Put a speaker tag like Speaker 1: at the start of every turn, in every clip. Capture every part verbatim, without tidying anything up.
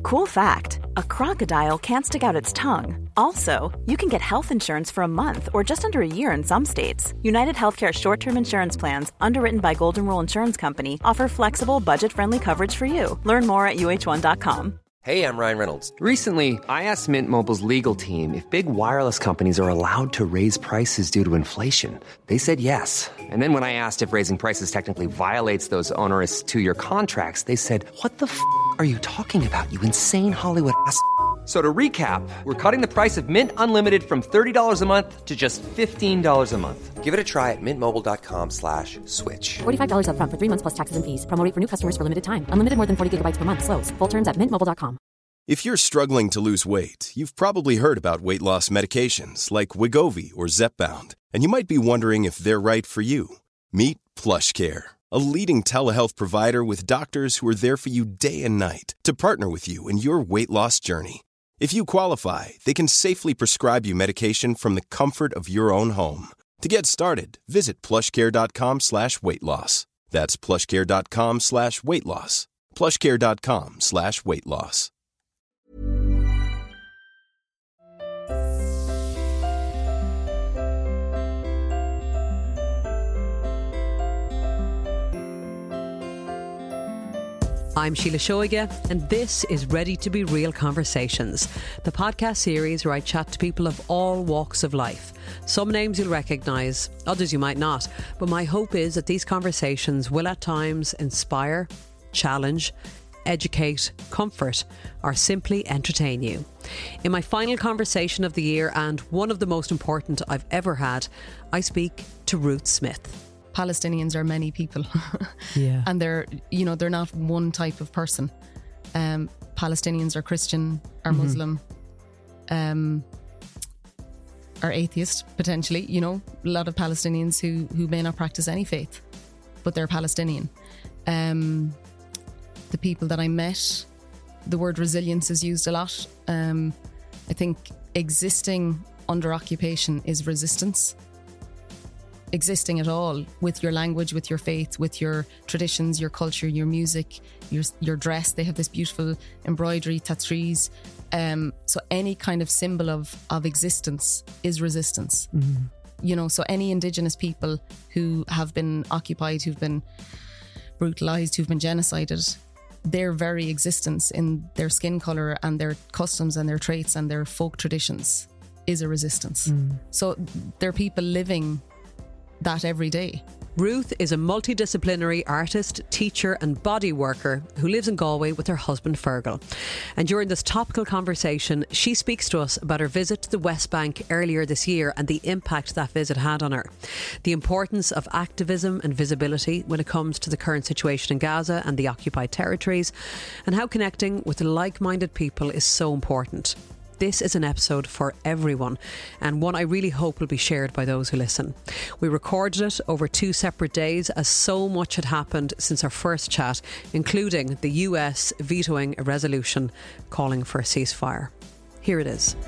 Speaker 1: Cool fact, a crocodile can't stick out its tongue. Also, you can get health insurance for a month or just under a year in some states. United Healthcare short-term insurance plans, underwritten by Golden Rule Insurance Company, offer flexible, budget-friendly coverage for you. Learn more at U H one dot com.
Speaker 2: Hey, I'm Ryan Reynolds. Recently, I asked Mint Mobile's legal team if big wireless companies are allowed to raise prices due to inflation. They said yes. And then when I asked if raising prices technically violates those onerous two-year contracts, they said, what the f*** are you talking about, you insane Hollywood ass f- So to recap, we're cutting the price of Mint Unlimited from thirty dollars a month to just fifteen dollars a month. Give it a try at mintmobile.com slash switch.
Speaker 3: forty-five dollars up front for three months plus taxes and fees. Promo rate for new customers for limited time. Unlimited more than forty gigabytes per month. Slows full terms at mint mobile dot com.
Speaker 4: If you're struggling to lose weight, you've probably heard about weight loss medications like Wegovy or Zepbound, and you might be wondering if they're right for you. Meet PlushCare, a leading telehealth provider with doctors who are there for you day and night to partner with you in your weight loss journey. If you qualify, they can safely prescribe you medication from the comfort of your own home. To get started, visit plushcare.com slash weight loss. That's plushcare.com slash weight loss. plushcare.com slash weight loss.
Speaker 5: I'm Sheila Shoiga, and this is Ready to Be Real Conversations, the podcast series where I chat to people of all walks of life. Some names you'll recognise, others you might not, but my hope is that these conversations will at times inspire, challenge, educate, comfort, or simply entertain you. In my final conversation of the year, and one of the most important I've ever had, I speak to Ruth Smith.
Speaker 6: Palestinians are many people.
Speaker 5: Yeah.
Speaker 6: And they're, you know, they're not one type of person. Um, Palestinians are Christian, are mm-hmm. Muslim, um, are atheist, potentially. You know, a lot of Palestinians who, who may not practice any faith, but they're Palestinian. Um, the people that I met, the word resilience is used a lot. Um, I think existing under occupation is resistance. Existing at all, with your language, with your faith, with your traditions, your culture, your music, your your dress. They have this beautiful embroidery, tatrees. Um, so any kind of symbol of of existence is resistance. Mm-hmm. You know, so any Indigenous people who have been occupied, who've been brutalised, who've been genocided, their very existence in their skin colour and their customs and their traits and their folk traditions is a resistance. Mm. So there are people living that every day.
Speaker 5: Ruth is a multidisciplinary artist, teacher and body worker who lives in Galway with her husband Fergal. And during this topical conversation, she speaks to us about her visit to the West Bank earlier this year and the impact that visit had on her. The importance of activism and visibility when it comes to the current situation in Gaza and the occupied territories, and how connecting with like-minded people is so important. This is an episode for everyone, and one I really hope will be shared by those who listen. We recorded it over two separate days as so much had happened since our first chat, including the U S vetoing a resolution calling for a ceasefire. Here it is.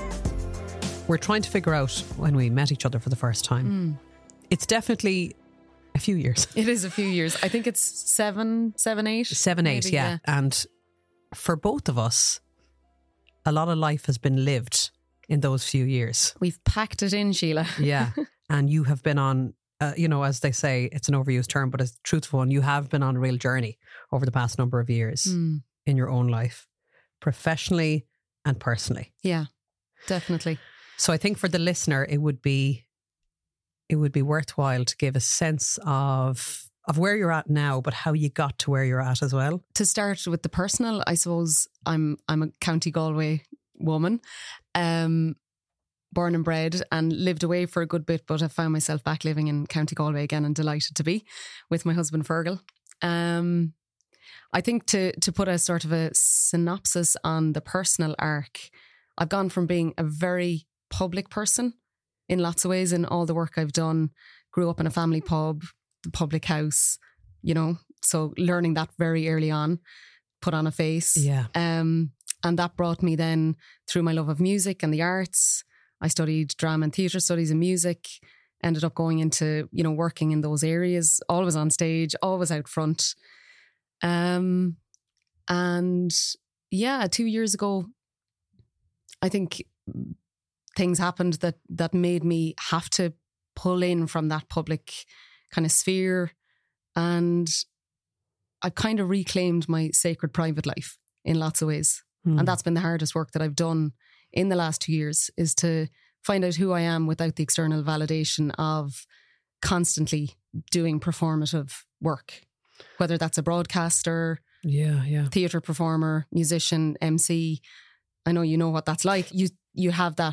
Speaker 5: We're trying to figure out when we met each other for the first time. Mm. It's definitely a few years.
Speaker 6: It is a few years. I think it's seven, seven, eight.
Speaker 5: Seven, eight, maybe, yeah. yeah. And for both of us, a lot of life has been lived in those few years.
Speaker 6: We've packed it in, Sheila.
Speaker 5: Yeah. And you have been on, uh, you know, as they say, it's an overused term, but it's a truthful one. You have been on a real journey over the past number of years mm. in your own life, professionally and personally.
Speaker 6: Yeah, definitely.
Speaker 5: So I think for the listener, it would be, it would be worthwhile to give a sense of of where you're at now, but how you got to where you're at as well.
Speaker 6: To start with the personal, I suppose I'm I'm a County Galway woman, um, born and bred, and lived away for a good bit, but I found myself back living in County Galway again, and delighted to be with my husband Fergal. Um, I think to to put a sort of a synopsis on the personal arc, I've gone from being a very public person in lots of ways in all the work I've done. Grew up in a family pub, the public house, you know, so learning that very early on, put on a face.
Speaker 5: Yeah.
Speaker 6: Um, and that brought me then through my love of music and the arts. I studied drama and theatre studies and music, ended up going into, you know, working in those areas, always on stage, always out front. Um, and yeah, two years ago, I think things happened that that made me have to pull in from that public kind of sphere, and I kind of reclaimed my sacred private life in lots of ways. Mm. And that's been the hardest work that I've done in the last two years, is to find out who I am without the external validation of constantly doing performative work, whether that's a broadcaster,
Speaker 5: yeah, yeah,
Speaker 6: theatre performer, musician, M C. I know you know what that's like. You you have that,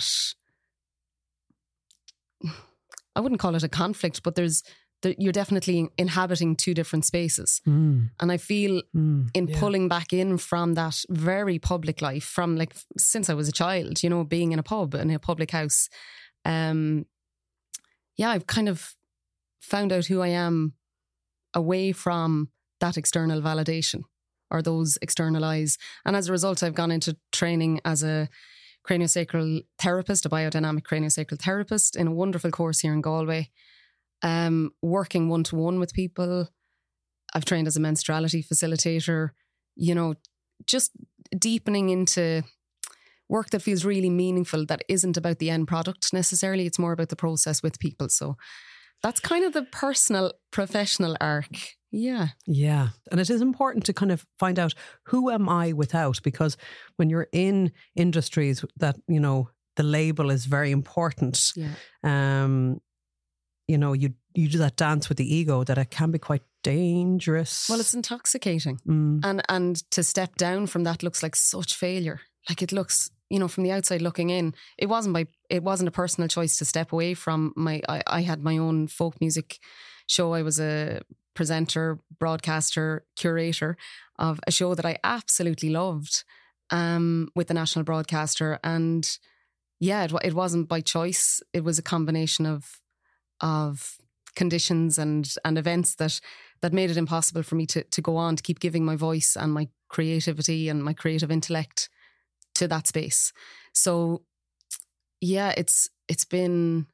Speaker 6: I wouldn't call it a conflict, but there's there, you're definitely inhabiting two different spaces. Mm. And I feel mm, in yeah. pulling back in from that very public life, from like since I was a child, you know, being in a pub, in a public house, um, yeah, I've kind of found out who I am away from that external validation or those external eyes. And as a result, I've gone into training as a craniosacral therapist, a biodynamic craniosacral therapist, in a wonderful course here in Galway, um, working one-to-one with people. I've trained as a menstruality facilitator, you know, just deepening into work that feels really meaningful, that isn't about the end product necessarily. It's more about the process with people. So that's kind of the personal, professional arc. Yeah.
Speaker 5: Yeah. And it is important to kind of find out, who am I without? Because when you're in industries that, you know, the label is very important.
Speaker 6: Yeah.
Speaker 5: Um, you know, you you do that dance with the ego that it can be quite dangerous.
Speaker 6: Well, it's intoxicating.
Speaker 5: Mm.
Speaker 6: And and to step down from that looks like such failure. Like it looks, you know, from the outside looking in, it wasn't by it wasn't a personal choice to step away from my I, I had my own folk music show. I was a presenter, broadcaster, curator of a show that I absolutely loved, um, with the national broadcaster. And yeah, it, it wasn't by choice. It was a combination of of conditions and and events that that made it impossible for me to to go on, to keep giving my voice and my creativity and my creative intellect to that space. So yeah, it's it's been,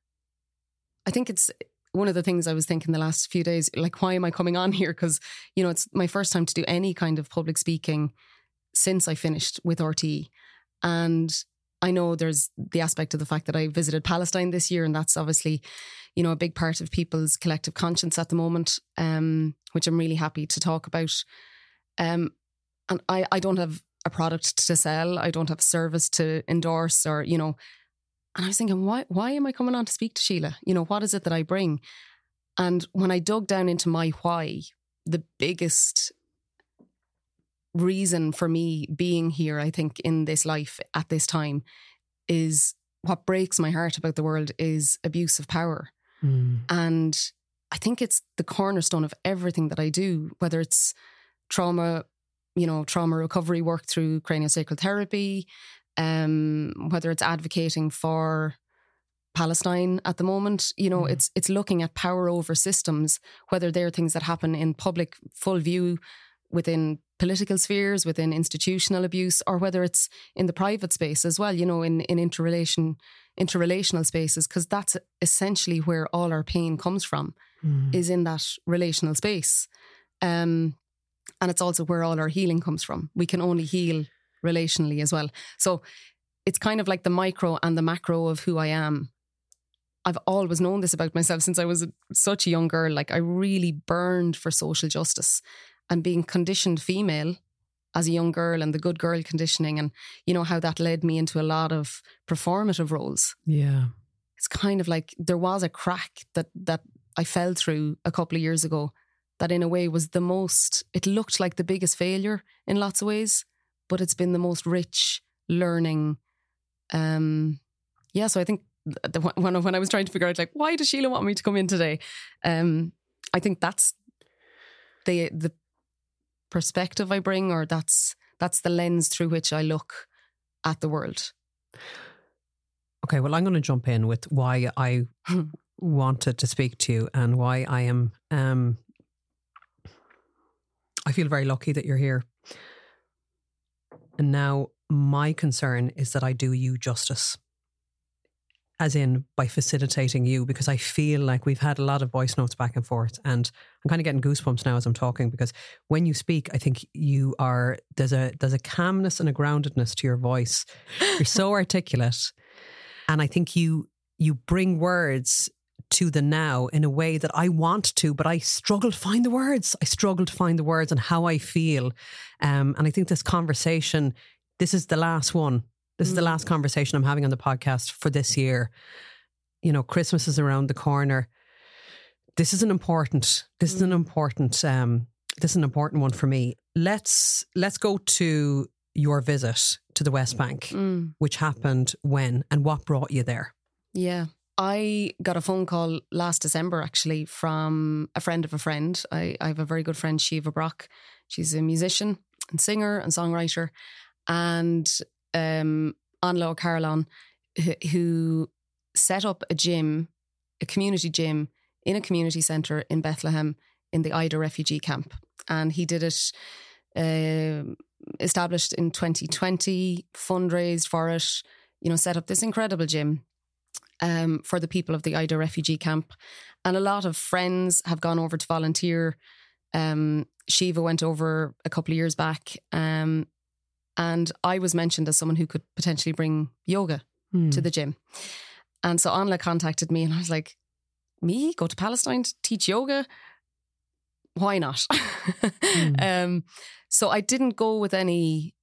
Speaker 6: I think it's one of the things I was thinking the last few days, like, why am I coming on here? Because, you know, it's my first time to do any kind of public speaking since I finished with R T E. And I know there's the aspect of the fact that I visited Palestine this year, and that's obviously, you know, a big part of people's collective conscience at the moment, um, which I'm really happy to talk about. Um, and I, I don't have a product to sell. I don't have a service to endorse, or, you know, and I was thinking, why, why am I coming on to speak to Sheila? You know, what is it that I bring? And when I dug down into my why, the biggest reason for me being here, I think, in this life at this time, is what breaks my heart about the world is abuse of power. Mm. And I think it's the cornerstone of everything that I do, whether it's trauma, you know, trauma recovery work through craniosacral therapy, um, whether it's advocating for Palestine at the moment, you know, mm. it's it's looking at power over systems, whether they're things that happen in public, full view, within political spheres, within institutional abuse, or whether it's in the private space as well, you know, in, in interrelation, interrelational spaces, because that's essentially where all our pain comes from, mm. is in that relational space. Um, and it's also where all our healing comes from. We can only heal relationally as well. So it's kind of like the micro and the macro of who I am. I've always known this about myself since I was such a young girl. Like, I really burned for social justice. And being conditioned female as a young girl, and the good girl conditioning, and, you know, how that led me into a lot of performative roles.
Speaker 5: Yeah.
Speaker 6: It's kind of like there was a crack that that I fell through a couple of years ago that in a way was the most, it looked like the biggest failure in lots of ways, but it's been the most rich learning. Um, yeah, so I think the, when, when I was trying to figure out, like, why does Sheila want me to come in today? Um, I think that's the the perspective I bring, or that's that's the lens through which I look at the world.
Speaker 5: Okay, well, I'm going to jump in with why I wanted to speak to you, and why I am um I feel very lucky that you're here. And now my concern is that I do you justice. as in by facilitating you, because I feel like we've had a lot of voice notes back and forth, and I'm kind of getting goosebumps now as I'm talking, because when you speak, I think you are, there's a there's a calmness and a groundedness to your voice. You're so articulate, and I think you you bring words to the now in a way that I want to, but I struggle to find the words. I struggle to find the words and how I feel. Um, and I think this conversation, this is the last one. This is the last conversation I'm having on the podcast for this year. You know, Christmas is around the corner. This is an important, this is an important, um, this is an important one for me. Let's, let's go to your visit to the West Bank, mm. which happened when and what brought you there?
Speaker 6: Yeah. I got a phone call last December, actually, from a friend of a friend. I, I have a very good friend, Shiva Brock. She's a musician and singer and songwriter. And um, Anla O'Carlon, who, who set up a gym, a community gym in a community centre in Bethlehem in the Ida refugee camp. And he did it, uh, established in twenty twenty, fundraised for it, you know, set up this incredible gym um, for the people of the Ida refugee camp. And a lot of friends have gone over to volunteer. Um, Shiva went over a couple of years back. Um, And I was mentioned as someone who could potentially bring yoga mm. to the gym. And so Anla contacted me and I was like, me go to Palestine to teach yoga? Why not? mm. um, so I didn't go with any,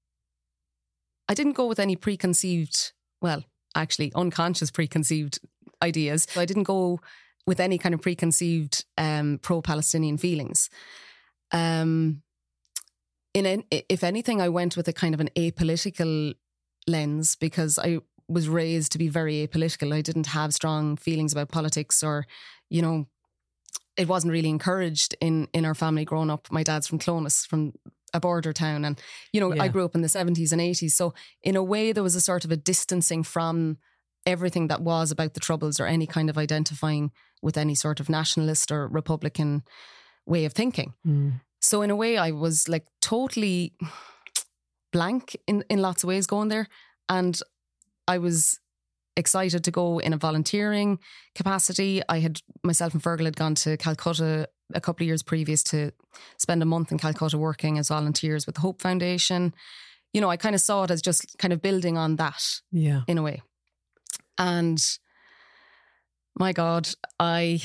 Speaker 6: I didn't go with any preconceived, well, actually unconscious preconceived ideas. So I didn't go with any kind of preconceived um, pro-Palestinian feelings. Um In an, if anything, I went with a kind of an apolitical lens because I was raised to be very apolitical. I didn't have strong feelings about politics, or, you know, it wasn't really encouraged in, in our family growing up. My dad's from Clones, from a border town. And, you know, yeah. I grew up in the seventies and eighties. So in a way, there was a sort of a distancing from everything that was about the Troubles or any kind of identifying with any sort of nationalist or Republican way of thinking. Mm. So in a way, I was like totally blank in, in lots of ways going there. And I was excited to go in a volunteering capacity. I had, myself and Fergal had gone to Calcutta a couple of years previous to spend a month in Calcutta working as volunteers with the Hope Foundation. You know, I kind of saw it as just kind of building on that yeah. in a way. And my God, I...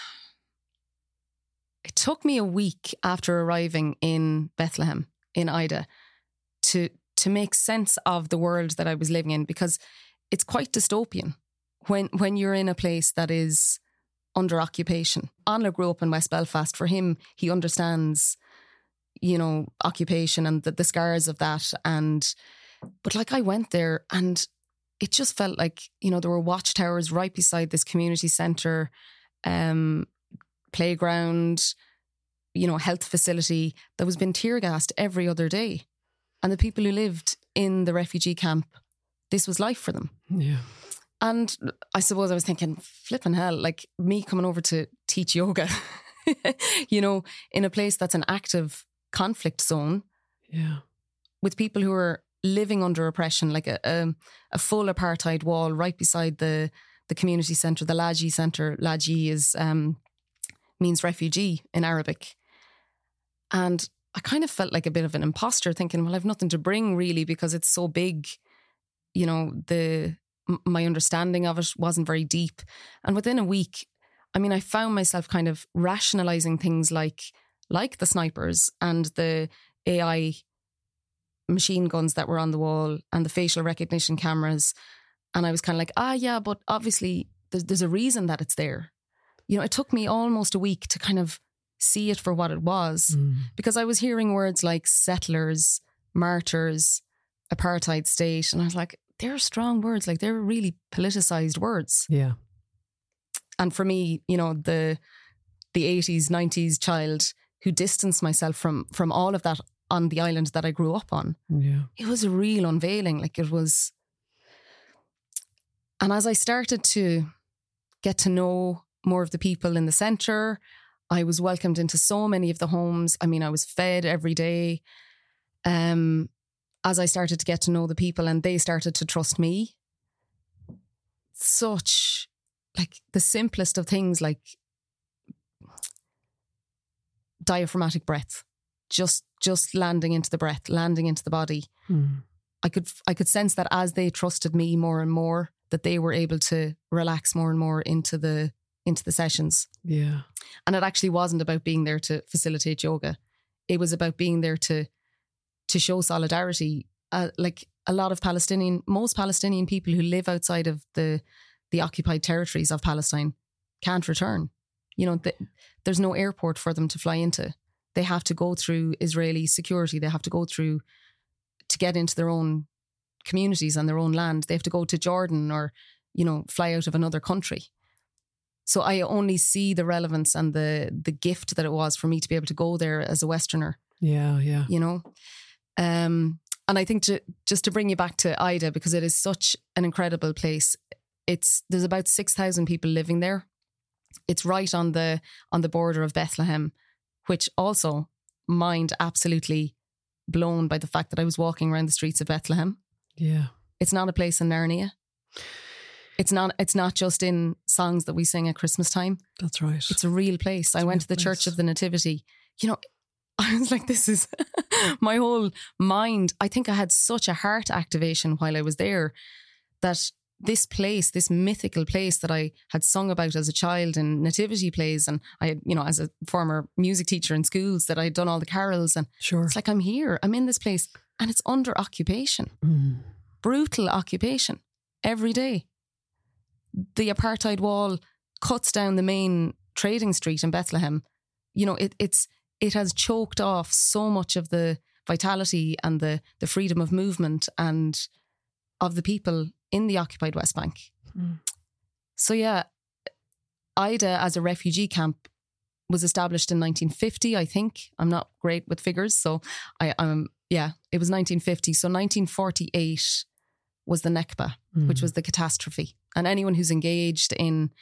Speaker 6: It took me a week after arriving in Bethlehem, in Ida, to to make sense of the world that I was living in, because it's quite dystopian when when you're in a place that is under occupation. Anla grew up in West Belfast. For him, he understands, you know, occupation and the, the scars of that. And but like I went there and it just felt like, you know, there were watchtowers right beside this community centre, um, playground, you know, health facility that was being tear gassed every other day. And the people who lived in the refugee camp, this was life for them.
Speaker 5: Yeah.
Speaker 6: And I suppose I was thinking, flipping hell, like me coming over to teach yoga, you know, in a place that's an active conflict zone.
Speaker 5: Yeah.
Speaker 6: With people who are living under oppression, like a a, a full apartheid wall right beside the, the community centre, the Laji Centre. Laji is... Um, means refugee in Arabic. And I kind of felt like a bit of an imposter, thinking, well, I've nothing to bring really because it's so big. You know, the my understanding of it wasn't very deep. And within a week, I mean, I found myself kind of rationalising things like like the snipers and the A I machine guns that were on the wall and the facial recognition cameras. And I was kind of like, ah, yeah, but obviously there's, there's a reason that it's there. You know, it took me almost a week to kind of see it for what it was, mm. because I was hearing words like settlers, martyrs, apartheid state. And I was like, they're strong words. Like, they're really politicised words.
Speaker 5: Yeah.
Speaker 6: And for me, you know, the the eighties, nineties child who distanced myself from from all of that on the island that I grew up on,
Speaker 5: yeah,
Speaker 6: it was a real unveiling. Like, it was... And as I started to get to know more of the people in the centre, I was welcomed into so many of the homes. I mean, I was fed every day. Um, as I started to get to know the people and they started to trust me, such, like the simplest of things, like diaphragmatic breath, just just landing into the breath, landing into the body.
Speaker 5: Mm.
Speaker 6: I could I could sense that as they trusted me more and more, that they were able to relax more and more into the into the sessions.
Speaker 5: Yeah.
Speaker 6: And it actually wasn't about being there to facilitate yoga. It was about being there to to show solidarity. Uh, like a lot of Palestinian, most Palestinian people who live outside of the the occupied territories of Palestine can't return. You know, the, there's no airport for them to fly into. They have to go through Israeli security. They have to go through to get into their own communities and their own land. They have to go to Jordan or, you know, fly out of another country. So I only see the relevance and the the gift that it was for me to be able to go there as a Westerner.
Speaker 5: Yeah, yeah.
Speaker 6: You know? Um, and I think to just to bring you back to Ida, because it is such an incredible place. It's there's about six thousand people living there. It's right on the on the border of Bethlehem, which also mind absolutely blown by the fact that I was walking around the streets of Bethlehem.
Speaker 5: Yeah.
Speaker 6: It's not a place in Narnia. It's not it's not just in songs that we sing at Christmas time.
Speaker 5: That's right.
Speaker 6: It's a real place.
Speaker 5: It's
Speaker 6: I went to the
Speaker 5: place.
Speaker 6: Church of the Nativity. You know, I was like, this is my whole mind. I think I had such a heart activation while I was there that this place, this mythical place that I had sung about as a child in nativity plays, and I had, you know, as a former music teacher in schools, that I had done all the carols, and
Speaker 5: Sure.
Speaker 6: it's like, I'm here, I'm in this place, and it's under occupation.
Speaker 5: Mm.
Speaker 6: Brutal occupation every day. The apartheid wall cuts down the main trading street in Bethlehem. You know, it, it's it has choked off so much of the vitality and the the freedom of movement and of the people in the occupied West Bank.
Speaker 5: Mm.
Speaker 6: So yeah, Ida as a refugee camp was established in nineteen fifty, I think. I'm not great with figures, so I, I'm yeah, it was nineteen fifty. So nineteen forty-eight was the Nakba,
Speaker 5: Mm.
Speaker 6: which was the catastrophe. And anyone who's engaged in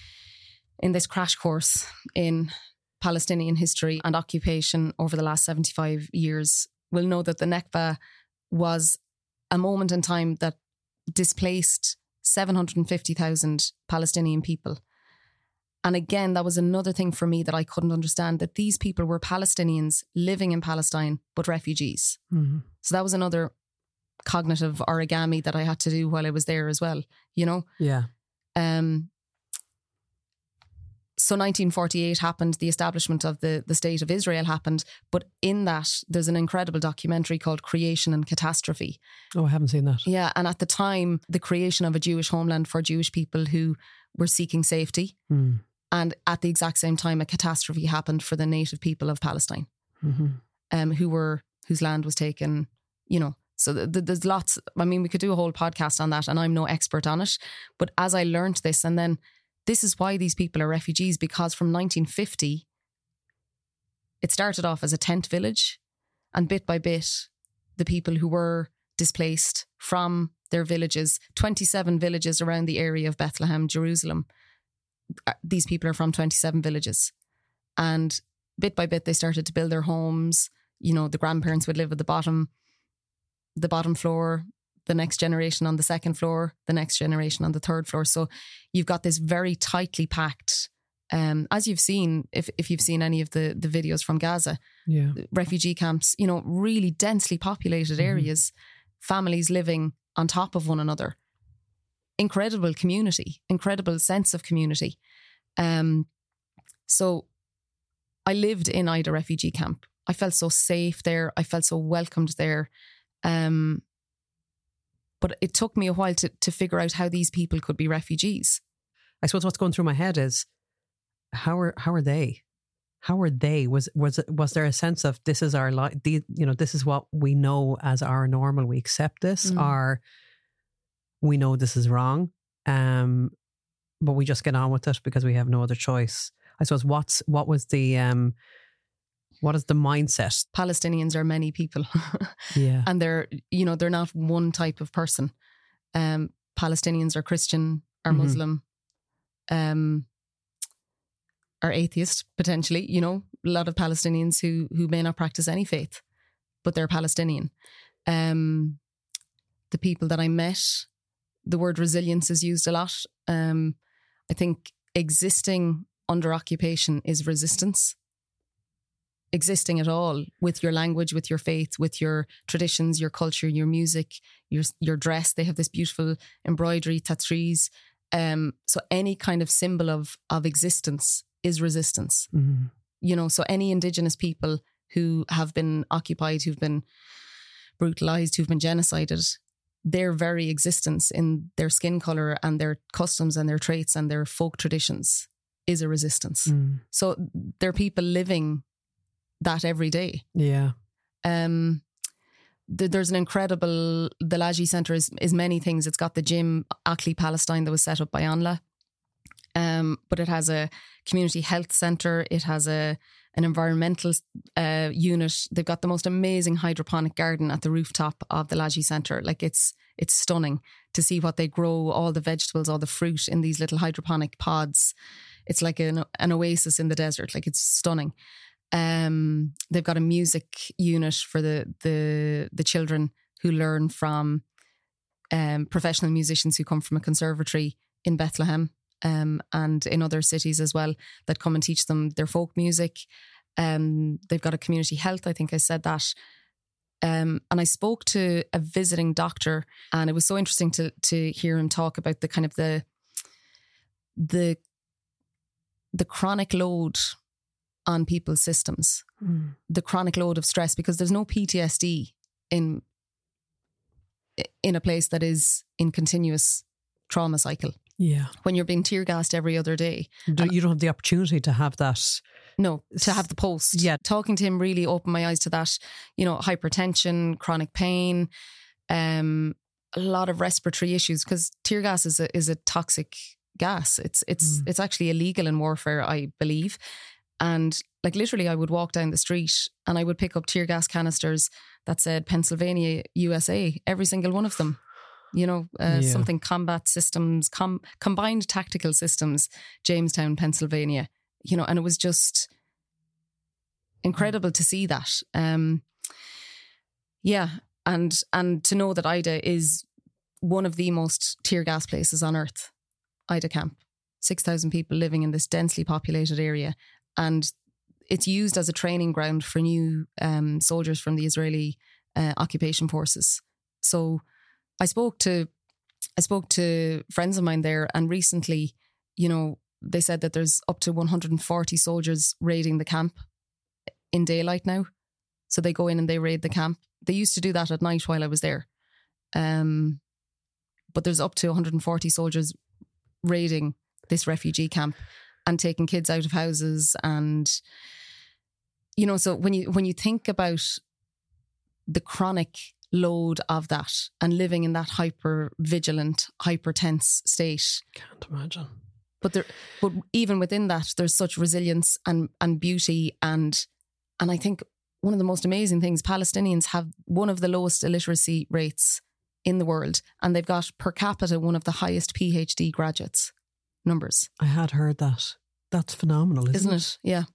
Speaker 6: in this crash course in Palestinian history and occupation over the last seventy-five years will know that the Nakba was a moment in time that displaced seven hundred fifty thousand Palestinian people. And again, that was another thing for me that I couldn't understand, that these people were Palestinians living in Palestine, but refugees.
Speaker 5: Mm.
Speaker 6: So that was another cognitive origami that I had to do while I was there as well, you know?
Speaker 5: Yeah.
Speaker 6: Um, so nineteen forty-eight happened, the establishment of the, the State of Israel happened, but in that there's an incredible documentary called Creation and Catastrophe.
Speaker 5: Oh, I haven't seen that.
Speaker 6: Yeah, and at the time, the creation of a Jewish homeland for Jewish people who were seeking safety,
Speaker 5: Mm.
Speaker 6: and at the exact same time, a catastrophe happened for the native people of Palestine,
Speaker 5: Mm-hmm.
Speaker 6: um, who were whose land was taken, you know. So th- th- there's lots, I mean, we could do a whole podcast on that, and I'm no expert on it. But as I learned this, and then this is why these people are refugees, because from nineteen fifty, it started off as a tent village, and bit by bit, the people who were displaced from their villages, twenty-seven villages around the area of Bethlehem, Jerusalem, these people are from twenty-seven villages. And bit by bit, they started to build their homes. You know, the grandparents would live at the bottom, the bottom floor, the next generation on the second floor, the next generation on the third floor. So you've got this very tightly packed, um, as you've seen, if if you've seen any of the, the videos from Gaza,
Speaker 5: Yeah.
Speaker 6: refugee camps, you know, really densely populated areas, families living on top of one another. Incredible community, incredible sense of community. Um, so I lived in Ida refugee camp. I felt so safe there. I felt so welcomed there. Um, but it took me a while to, to figure out how these people could be refugees.
Speaker 5: I suppose what's going through my head is how are how are they? How are they? Was was it, was there a sense of this is our life? You know, this is what we know as our normal. We accept this,
Speaker 6: Mm.
Speaker 5: or we know this is wrong, um, but we just get on with it because we have no other choice. I suppose what's what was the um, what is the mindset?
Speaker 6: Palestinians are many people.
Speaker 5: Yeah,
Speaker 6: And they're, you know, they're not one type of person. Um, Palestinians are Christian, are
Speaker 5: Mhm.
Speaker 6: Muslim, um, are atheist, potentially, you know, a lot of Palestinians who who may not practice any faith, but they're Palestinian. Um, the people that I met, the word resilience is used a lot. Um, I think existing under occupation is resistance. Existing at all with your language, with your faith, with your traditions, your culture, your music, your your dress. They have this beautiful embroidery, tattoos. Um, so any kind of symbol of of existence is resistance.
Speaker 5: Mm.
Speaker 6: You know, so any Indigenous people who have been occupied, who've been brutalized, who've been genocided, their very existence in their skin color and their customs and their traits and their folk traditions is a resistance.
Speaker 5: Mm.
Speaker 6: So there are people living that every day.
Speaker 5: Yeah.
Speaker 6: Um, th- there's an incredible, the Lajee Centre is, is many things. It's got the gym, Ackley Palestine, that was set up by Anla. Um, but it has a community health centre. It has a an environmental uh, unit. They've got the most amazing hydroponic garden at the rooftop of the Lajee Centre. Like it's it's stunning to see what they grow, all the vegetables, all the fruit in these little hydroponic pods. It's like an, an oasis in the desert. Like it's stunning. Um, they've got a music unit for the the the children who learn from um, professional musicians who come from a conservatory in Bethlehem. Um, and in other cities as well, that come and teach them their folk music. Um, they've got a community health, I think I said that. Um, and I spoke to a visiting doctor, and it was so interesting to to hear him talk about the kind of the the the chronic load on people's systems, mm. the chronic load of stress, because there's no P T S D in in a place that is in continuous trauma cycle.
Speaker 5: Yeah.
Speaker 6: When you're being tear gassed every other day.
Speaker 5: Do, you don't have the opportunity to have that.
Speaker 6: No, to have the post.
Speaker 5: Yeah.
Speaker 6: Talking to him really opened my eyes to that. You know, hypertension, chronic pain, um, a lot of respiratory issues, because tear gas is a is a toxic gas. It's it's mm. it's actually illegal in warfare, I believe. And like literally I would walk down the street and I would pick up tear gas canisters that said Pennsylvania, U S A, every single one of them. You know, uh, yeah. something combat systems, com- combined tactical systems, Jamestown, Pennsylvania, you know, and it was just incredible to see that. Um, yeah. And, and to know that Ida is one of the most tear gas places on earth, Ida Camp, six thousand people living in this densely populated area. And it's used as a training ground for new um, soldiers from the Israeli uh, occupation forces. So I spoke to I spoke to friends of mine there, and recently, you know, they said that there's up to one hundred forty soldiers raiding the camp in daylight now. So they go in and they raid the camp. They used to do that at night while I was there. Um, but there's up to one hundred forty soldiers raiding this refugee camp and taking kids out of houses. And, you know, so when you when you think about the chronic load of that and living in that hyper vigilant, hyper tense state.
Speaker 5: Can't imagine.
Speaker 6: But there, but even within that, there's such resilience and and beauty, and and I think one of the most amazing things, Palestinians have one of the lowest illiteracy rates in the world, and they've got per capita one of the highest PhD graduates numbers.
Speaker 5: I had heard that. That's phenomenal, isn't,
Speaker 6: isn't it?
Speaker 5: it?
Speaker 6: Yeah.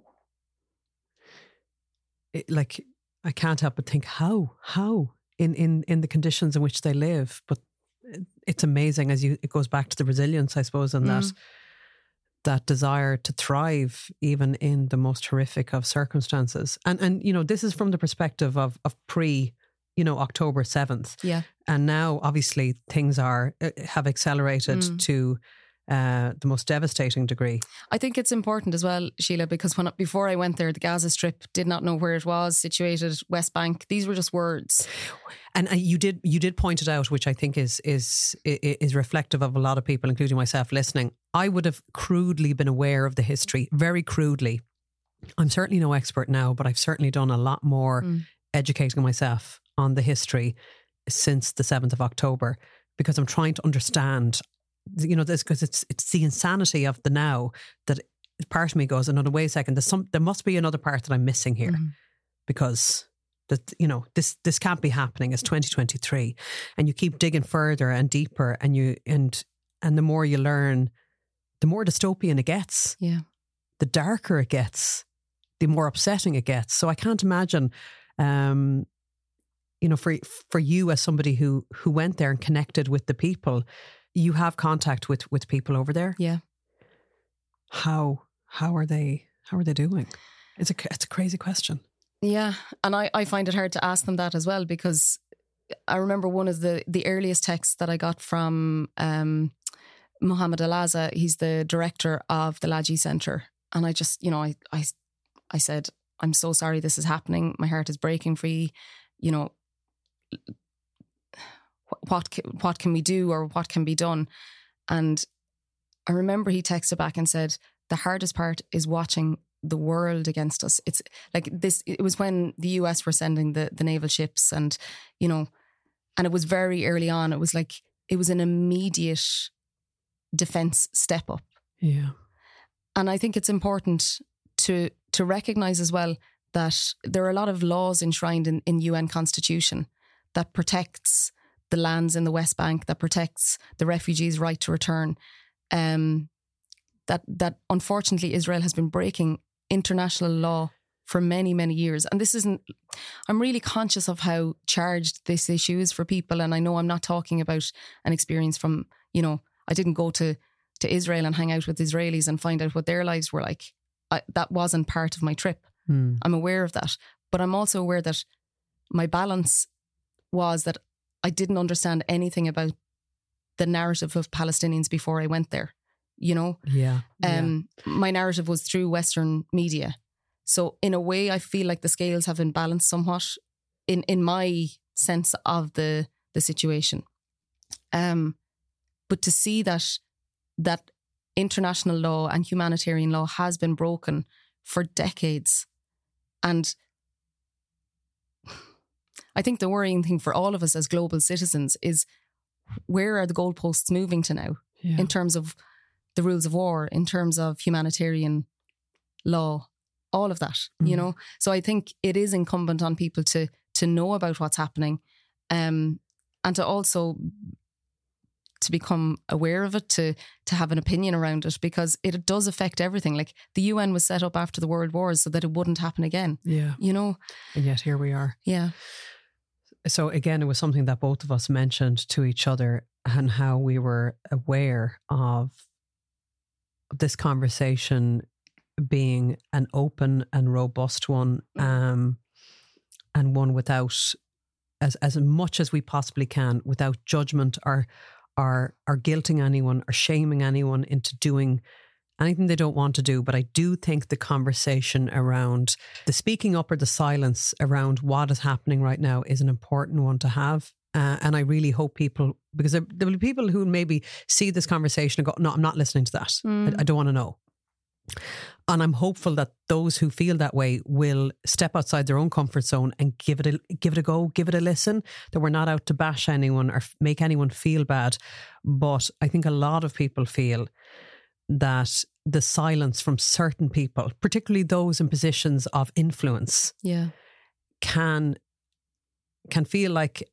Speaker 5: It, like. I can't help but think how, how in, in, in the conditions in which they live. But it's amazing as you, it goes back to the resilience, I suppose, and mm. that, that desire to thrive even in the most horrific of circumstances. And, and, you know, this is from the perspective of, of pre, you know, October seventh.
Speaker 6: Yeah.
Speaker 5: And now obviously things are, have accelerated mm. to Uh, the most devastating degree.
Speaker 6: I think it's important as well, Sheila, because when before I went there, the Gaza Strip, did not know where it was situated, West Bank. These were just words.
Speaker 5: And uh, you did you did point it out, which I think is is is reflective of a lot of people, including myself, listening. I would have crudely been aware of the history, very crudely. I'm certainly no expert now, but I've certainly done a lot more mm. educating myself on the history since the seventh of October, because I'm trying to understand. You know, this because it's it's the insanity of the now that part of me goes, another wait a second, there's some there must be another part that I'm missing here, mm-hmm. because that you know this this can't be happening. It's twenty twenty-three, and you keep digging further and deeper, and you and and the more you learn, the more dystopian it gets.
Speaker 6: Yeah,
Speaker 5: the darker it gets, the more upsetting it gets. So I can't imagine, um, you know, for for you as somebody who who went there and connected with the people. You have contact with, with people over there.
Speaker 6: Yeah.
Speaker 5: How how are they how are they doing? It's a it's a crazy question.
Speaker 6: Yeah, and I, I find it hard to ask them that as well, because I remember one of the, the earliest texts that I got from um, Mohammed Alaza. He's the director of the Laji Centre. And I just, you know, I, I, I said, I'm so sorry this is happening. My heart is breaking for you. You know, what, what can we do, or what can be done? And I remember he texted back and said, the hardest part is watching the world against us. It's like this, it was when the U S were sending the, the naval ships, and, you know, and it was very early on. It was like, it was an immediate defence step up.
Speaker 5: Yeah.
Speaker 6: And I think it's important to to recognise as well that there are a lot of laws enshrined in, in U N Constitution that protects the lands in the West Bank, that protects the refugees' right to return. Um, that that unfortunately Israel has been breaking international law for many, many years. And this isn't, I'm really conscious of how charged this issue is for people. And I know I'm not talking about an experience from, you know, I didn't go to, to Israel and hang out with Israelis and find out what their lives were like. I, that wasn't part of my trip. Mm. I'm aware of that. But I'm also aware that my balance was that I didn't understand anything about the narrative of Palestinians before I went there. You know,
Speaker 5: yeah,
Speaker 6: um,
Speaker 5: yeah.
Speaker 6: My narrative was through Western media. So in a way, I feel like the scales have been balanced somewhat in, in my sense of the, the situation. Um, but to see that, that international law and humanitarian law has been broken for decades. And I think the worrying thing for all of us as global citizens is, where are the goalposts moving to now yeah. in terms of the rules of war, in terms of humanitarian law, all of that, mm. you know? So I think it is incumbent on people to to know about what's happening, um, and to also to become aware of it, to to have an opinion around it, because it does affect everything. Like, the U N was set up after the World Wars so that it wouldn't happen again.
Speaker 5: Yeah.
Speaker 6: You know?
Speaker 5: And yet here we are.
Speaker 6: Yeah.
Speaker 5: So again, it was something that both of us mentioned to each other, and how we were aware of this conversation being an open and robust one, um, and one without, as as much as we possibly can, without judgment or or or guilting anyone or shaming anyone into doing anything they don't want to do. But I do think the conversation around the speaking up or the silence around what is happening right now is an important one to have. Uh, and I really hope people, because there, there will be people who maybe see this conversation and go, no, I'm not listening to that. Mm. I, I don't want to know. And I'm hopeful that those who feel that way will step outside their own comfort zone and give it a, give it a go, give it a listen, that we're not out to bash anyone or make anyone feel bad. But I think a lot of people feel that the silence from certain people, particularly those in positions of influence,
Speaker 6: yeah,
Speaker 5: can can feel like,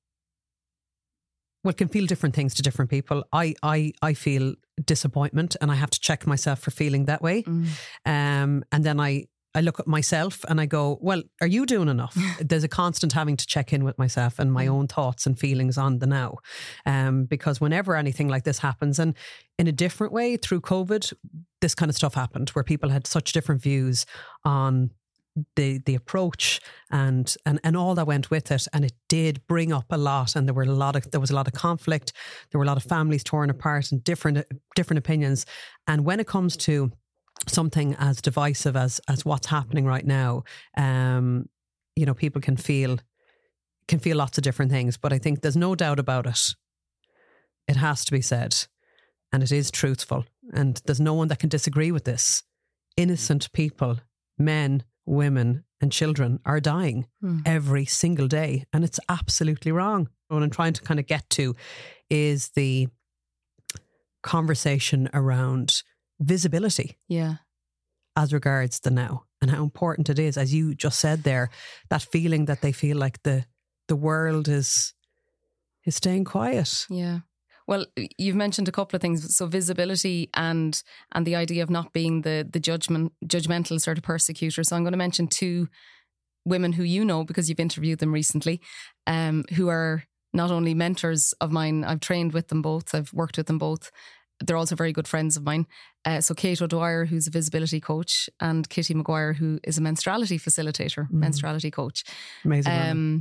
Speaker 5: well, can feel different things to different people. I I I feel disappointment, and I have to check myself for feeling that way. Mm. Um, and then I, I look at myself and I go, well, are you doing enough? There's a constant having to check in with myself and my mm. own thoughts and feelings on the now. Um, because whenever anything like this happens, and in a different way through COVID, this kind of stuff happened where people had such different views on the the approach and and and all that went with it, and it did bring up a lot, and there were a lot of there was a lot of conflict, there were a lot of families torn apart and different different opinions. And when it comes to something as divisive as as what's happening right now, um you know, people can feel can feel lots of different things, but I think there's no doubt about it, it has to be said, and it is truthful, and there's no one that can disagree with this. Innocent people, men, women and children, are dying mm. every single day, and it's absolutely wrong. What I'm trying to kind of get to is the conversation around visibility,
Speaker 6: yeah,
Speaker 5: as regards the now, and how important it is, as you just said there, that feeling that they feel like the the world is is staying quiet.
Speaker 6: Yeah. Well, you've mentioned a couple of things. So visibility and and the idea of not being the the judgment judgmental sort of persecutor. So I'm going to mention two women who you know, because you've interviewed them recently, um, who are not only mentors of mine, I've trained with them both, I've worked with them both. They're also very good friends of mine. Uh, so Kate O'Dwyer, who's a visibility coach, and Kitty Maguire, who is a menstruality facilitator, mm. menstruality coach.
Speaker 5: Amazing.
Speaker 6: Um,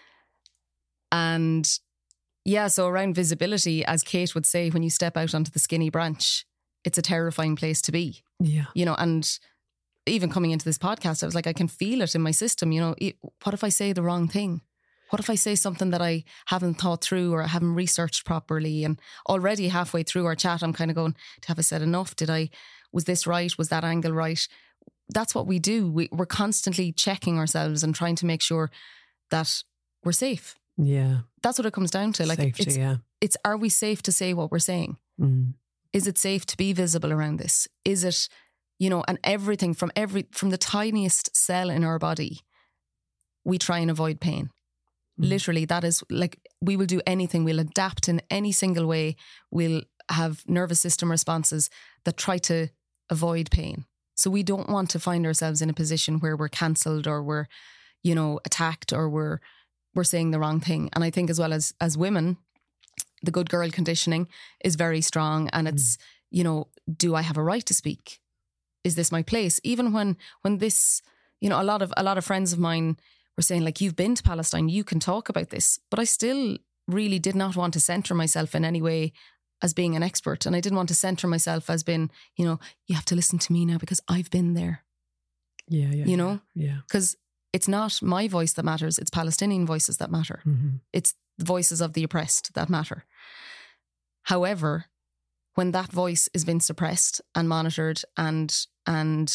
Speaker 6: and yeah, so around visibility, as Kate would say, when you step out onto the skinny branch, it's a terrifying place to be.
Speaker 5: Yeah.
Speaker 6: You know, and even coming into this podcast, I was like, I can feel it in my system. You know, it, what if I say the wrong thing? What if I say something that I haven't thought through or I haven't researched properly? And already halfway through our chat, I'm kind of going, have I said enough? Did I, was this right? Was that angle right? That's what we do. We, we're constantly checking ourselves and trying to make sure that we're safe.
Speaker 5: Yeah.
Speaker 6: That's what it comes down to. Like,
Speaker 5: Safety,
Speaker 6: it's,
Speaker 5: yeah.
Speaker 6: it's, are we safe to say what we're saying?
Speaker 5: Mm.
Speaker 6: Is it safe to be visible around this? Is it, you know, and everything from every, from the tiniest cell in our body, we try and avoid pain. Literally, that is like, we will do anything. We'll adapt in any single way. We'll have nervous system responses that try to avoid pain. So we don't want to find ourselves in a position where we're cancelled or we're, you know, attacked or we're we're saying the wrong thing. And I think as well as as women, the good girl conditioning is very strong. And it's, mm. you know, do I have a right to speak? Is this my place? Even when when this, you know, a lot of a lot of friends of mine were saying, like, you've been to Palestine, you can talk about this. But I still really did not want to centre myself in any way as being an expert. And I didn't want to centre myself as being, you know, you have to listen to me now because I've been there.
Speaker 5: Yeah, yeah.
Speaker 6: You know?
Speaker 5: Yeah.
Speaker 6: Because it's not my voice that matters, it's Palestinian voices that matter.
Speaker 5: Mm-hmm.
Speaker 6: It's the voices of the oppressed that matter. However, when that voice is being suppressed and monitored and and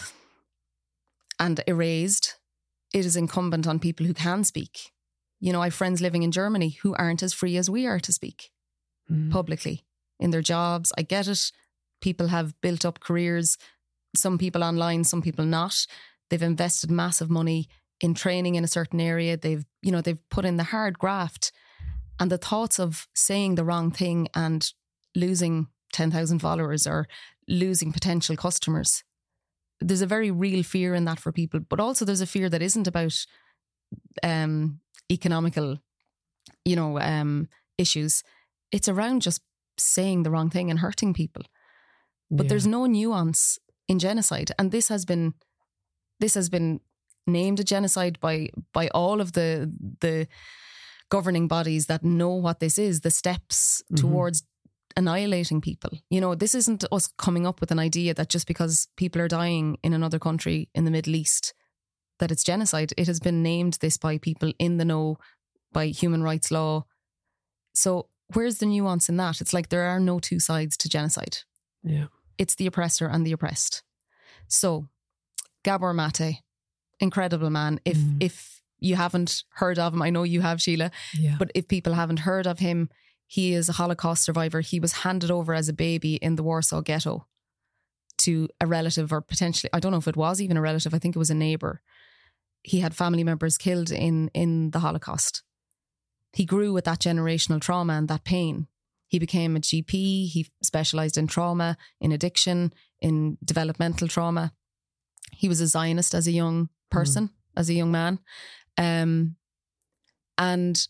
Speaker 6: and erased, it is incumbent on people who can speak. You know, I have friends living in Germany who aren't as free as we are to speak mm. publicly in their jobs. I get it. People have built up careers, some people online, some people not. They've invested massive money in training in a certain area. They've, you know, they've put in the hard graft, and the thoughts of saying the wrong thing and losing ten thousand followers or losing potential customers, there's a very real fear in that for people. But also there's a fear that isn't about um, economical, you know, um, issues. It's around just saying the wrong thing and hurting people. But yeah. there's no nuance in genocide. And this has been, this has been named a genocide by, by all of the, the governing bodies that know what this is, the steps mm-hmm. towards annihilating people. You know, this isn't us coming up with an idea that just because people are dying in another country in the Middle East, that it's genocide. It has been named this by people in the know, by human rights law. So where's the nuance in that? It's like there are no two sides to genocide.
Speaker 5: Yeah.
Speaker 6: It's the oppressor and the oppressed. So Gabor Mate, incredible man. If mm. if you haven't heard of him, I know you have, Sheila,
Speaker 5: yeah.
Speaker 6: but if people haven't heard of him, he is a Holocaust survivor. He was handed over as a baby in the Warsaw Ghetto to a relative, or potentially, I don't know if it was even a relative, I think it was a neighbour. He had family members killed in, in the Holocaust. He grew with that generational trauma and that pain. He became a G P. He specialised in trauma, in addiction, in developmental trauma. He was a Zionist as a young person, mm. as a young man. Um, and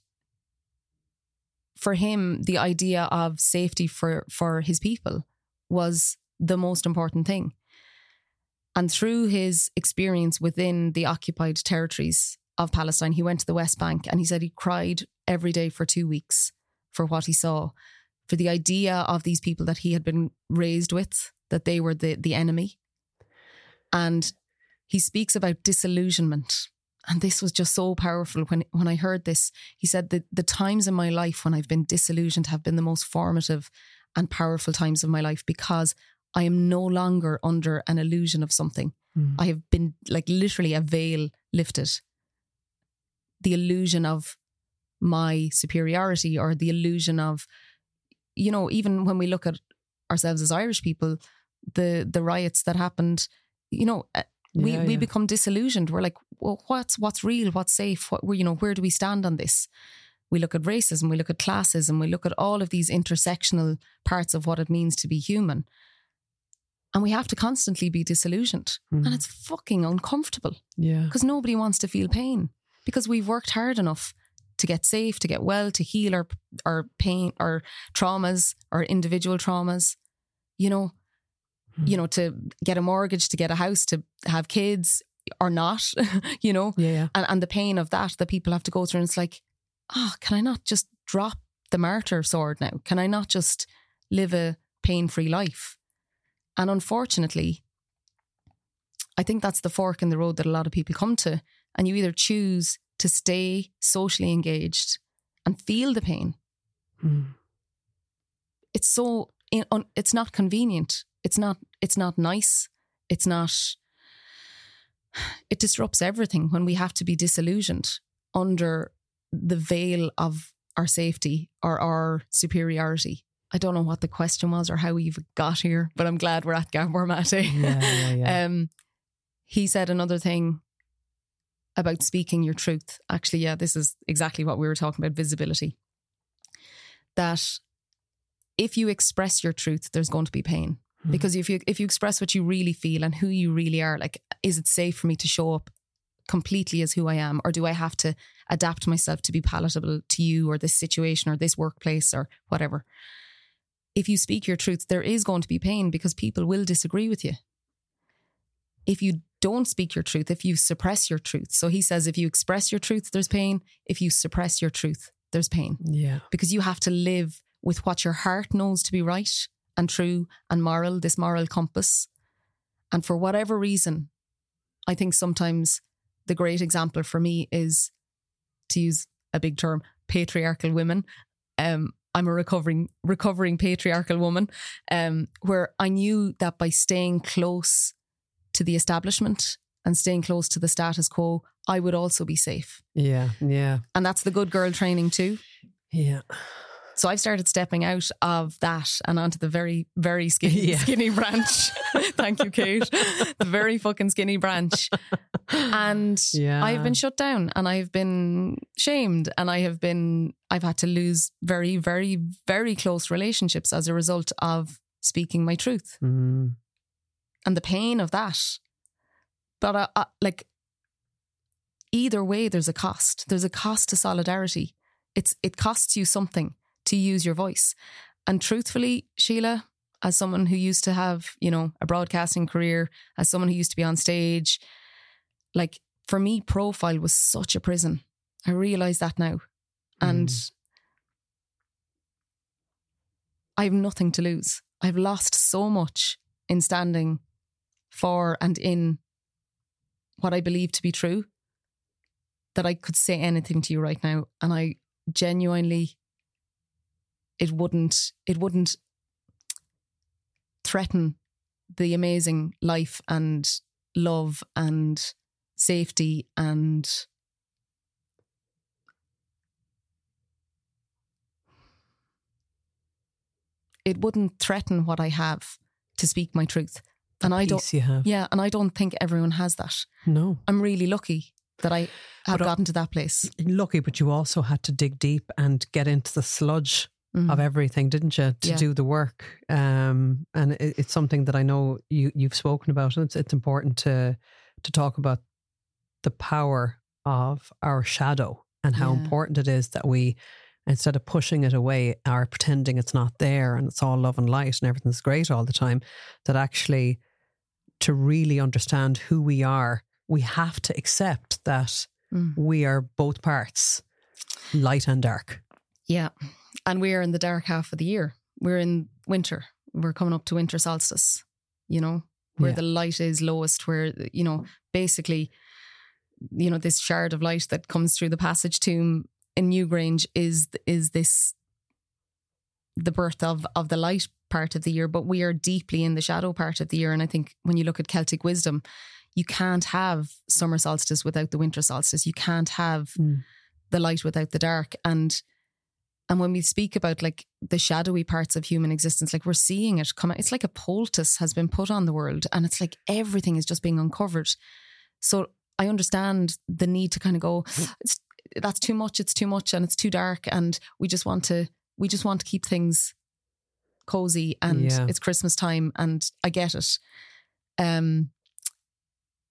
Speaker 6: for him, the idea of safety for, for his people was the most important thing. And through his experience within the occupied territories of Palestine, he went to the West Bank and he said he cried every day for two weeks for what he saw, for the idea of these people that he had been raised with, that they were the, the enemy. And he speaks about disillusionment. And this was just so powerful when when I heard this. He said that the times in my life when I've been disillusioned have been the most formative and powerful times of my life, because I am no longer under an illusion of something. Mm. I have been, like, literally a veil lifted. The illusion of my superiority, or the illusion of, you know, even when we look at ourselves as Irish people, the the riots that happened, you know, we, yeah, we yeah. become disillusioned. We're like, well, what's what's real? What's safe? What, you know, where do we stand on this? We look at racism, we look at classism, we look at all of these intersectional parts of what it means to be human. And we have to constantly be disillusioned. Mm. And it's fucking uncomfortable.
Speaker 5: Yeah.
Speaker 6: Because nobody wants to feel pain. Because we've worked hard enough to get safe, to get well, to heal our, our pain, our traumas, our individual traumas, you know, mm. you know, to get a mortgage, to get a house, to have kids or not, you know,
Speaker 5: yeah, yeah.
Speaker 6: And, and the pain of that, that people have to go through. And it's like, oh, can I not just drop the martyr sword now? Can I not just live a pain-free life? And unfortunately, I think that's the fork in the road that a lot of people come to. And you either choose to stay socially engaged and feel the pain.
Speaker 5: Mm.
Speaker 6: It's so, it's not convenient. It's not, it's not nice. It's not, it disrupts everything when we have to be disillusioned under the veil of our safety or our superiority. I don't know what the question was or how we've got here, but I'm glad we're at Gabor Mate.
Speaker 5: Yeah, yeah, yeah.
Speaker 6: um, he said another thing about speaking your truth. Actually, yeah, this is exactly what we were talking about, visibility. That if you express your truth, there's going to be pain. Mm. Because if you if you express what you really feel and who you really are, like, is it safe for me to show up completely as who I am, or do I have to adapt myself to be palatable to you or this situation or this workplace or whatever? If you speak your truth, there is going to be pain because people will disagree with you. If you don't speak your truth, if you suppress your truth. So he says, if you express your truth, there's pain. If you suppress your truth, there's pain.
Speaker 5: Yeah.
Speaker 6: Because you have to live with what your heart knows to be right and true and moral, this moral compass. And for whatever reason, I think sometimes the great example for me is, to use a big term, patriarchal women. Um, I'm a recovering recovering patriarchal woman, um, where I knew that by staying close to the establishment and staying close to the status quo, I would also be safe.
Speaker 5: Yeah, yeah.
Speaker 6: And that's the good girl training too.
Speaker 5: Yeah.
Speaker 6: So I've started stepping out of that and onto the very, very skinny,
Speaker 5: yeah.
Speaker 6: skinny branch. Thank you, Kate. The very fucking skinny branch. And
Speaker 5: yeah.
Speaker 6: I've been shut down and I've been shamed and I have been, I've had to lose very, very, very close relationships as a result of speaking my truth.
Speaker 5: Mm.
Speaker 6: And the pain of that. But uh, uh, like, either way, there's a cost. There's a cost to solidarity. It's It costs you something to use your voice. And truthfully, Sheila, as someone who used to have, you know, a broadcasting career, as someone who used to be on stage, like, for me, profile was such a prison. I realise that now. And mm. I have nothing to lose. I've lost so much in standing for and in what I believe to be true that I could say anything to you right now. And I genuinely, it wouldn't, it wouldn't threaten the amazing life and love and safety and it wouldn't threaten what I have to speak my truth.
Speaker 5: The
Speaker 6: and I don't,
Speaker 5: you have.
Speaker 6: yeah, and I don't think everyone has that.
Speaker 5: No.
Speaker 6: I'm really lucky that I have
Speaker 5: but
Speaker 6: gotten to that place.
Speaker 5: Lucky, but you also had to dig deep and get into the sludge mm. of everything, didn't you, to
Speaker 6: yeah.
Speaker 5: do the work? Um, and it, it's something that I know you, you've spoken about. And it's, it's important to to talk about the power of our shadow and how
Speaker 6: yeah.
Speaker 5: important it is that we, instead of pushing it away or pretending it's not there and it's all love and light and everything's great all the time, that actually to really understand who we are, we have to accept that mm. we are both parts, light and dark.
Speaker 6: Yeah. And we're in the dark half of the year. We're in winter. We're coming up to winter solstice, you know, where yeah. the light is lowest, where, you know, basically, you know, this shard of light that comes through the passage tomb in Newgrange is is this the birth of of the light part of the year, but we are deeply in the shadow part of the year. And I think when you look at Celtic wisdom, you can't have summer solstice without the winter solstice. You can't have mm. the light without the dark. And and when we speak about like the shadowy parts of human existence, like we're seeing it come out. It's like a poultice has been put on the world, and it's like everything is just being uncovered. So I understand the need to kind of go, it's, that's too much, it's too much, and it's too dark, and we just want to we just want to keep things cozy, and
Speaker 5: yeah.
Speaker 6: it's Christmas time, and I get it. Um,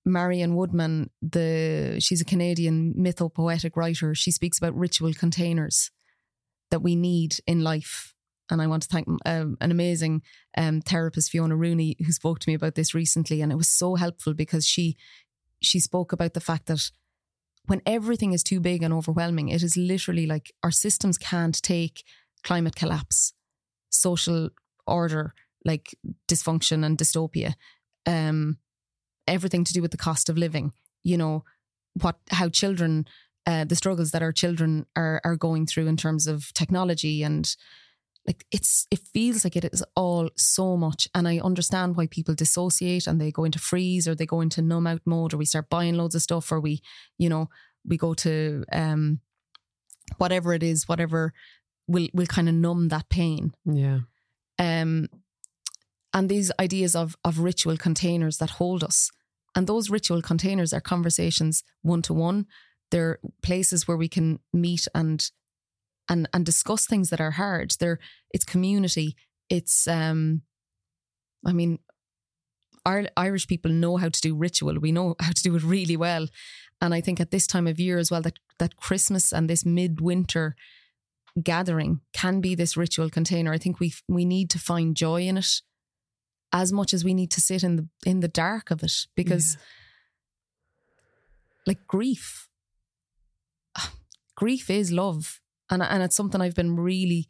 Speaker 6: Marianne Woodman, the she's a Canadian mythopoetic writer. She speaks about ritual containers that we need in life. And I want to thank um, an amazing um, therapist, Fiona Rooney, who spoke to me about this recently. And it was so helpful because she she spoke about the fact that when everything is too big and overwhelming, it is literally like our systems can't take climate collapse, social order, like dysfunction and dystopia, um, everything to do with the cost of living, you know, what how children, uh, the struggles that our children are are going through in terms of technology, and like it's it feels like it is all so much. And I understand why people dissociate and they go into freeze, or they go into numb out mode, or we start buying loads of stuff, or we, you know, we go to um whatever it is, whatever will will kind of numb that pain.
Speaker 5: Yeah.
Speaker 6: Um and these ideas of of ritual containers that hold us. And those ritual containers are conversations one to one. They're places where we can meet and and and discuss things that are hard. They're it's community. It's um I mean, our Irish people know how to do ritual. We know how to do it really well. And I think at this time of year as well, that that Christmas and this midwinter gathering can be this ritual container. I think we we need to find joy in it as much as we need to sit in the in the dark of it, because yeah. like grief, grief is love, and and it's something I've been really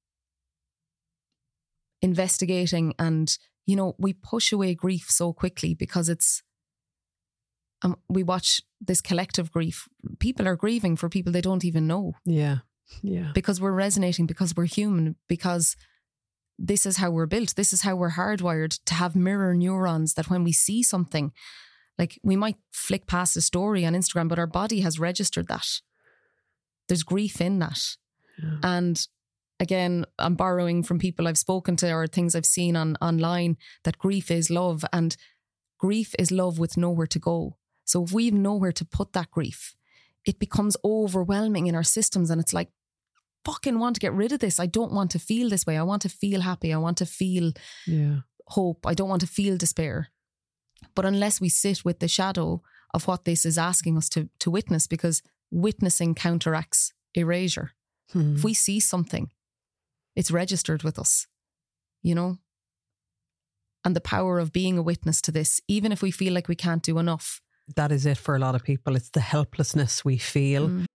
Speaker 6: investigating. And you know, we push away grief so quickly because it's um, we watch this collective grief. People are grieving for people they don't even know.
Speaker 5: Yeah, yeah.
Speaker 6: Because we're resonating, because we're human, because this is how we're built. This is how we're hardwired to have mirror neurons, that when we see something, like we might flick past a story on Instagram, but our body has registered that. There's grief in that. Yeah. And again, I'm borrowing from people I've spoken to or things I've seen on online, that grief is love, and grief is love with nowhere to go. So if we've nowhere to put that grief, it becomes overwhelming in our systems, and it's like, fucking want to get rid of this. I don't want to feel this way. I want to feel happy. I want to feel
Speaker 5: yeah.
Speaker 6: hope. I don't want to feel despair. But unless we sit with the shadow of what this is asking us to, to witness, because witnessing counteracts erasure. Hmm. If we see something, it's registered with us, you know? And the power of being a witness to this, even if we feel like we can't do enough.
Speaker 5: That is it for a lot of people. It's the helplessness we feel.
Speaker 6: Mm.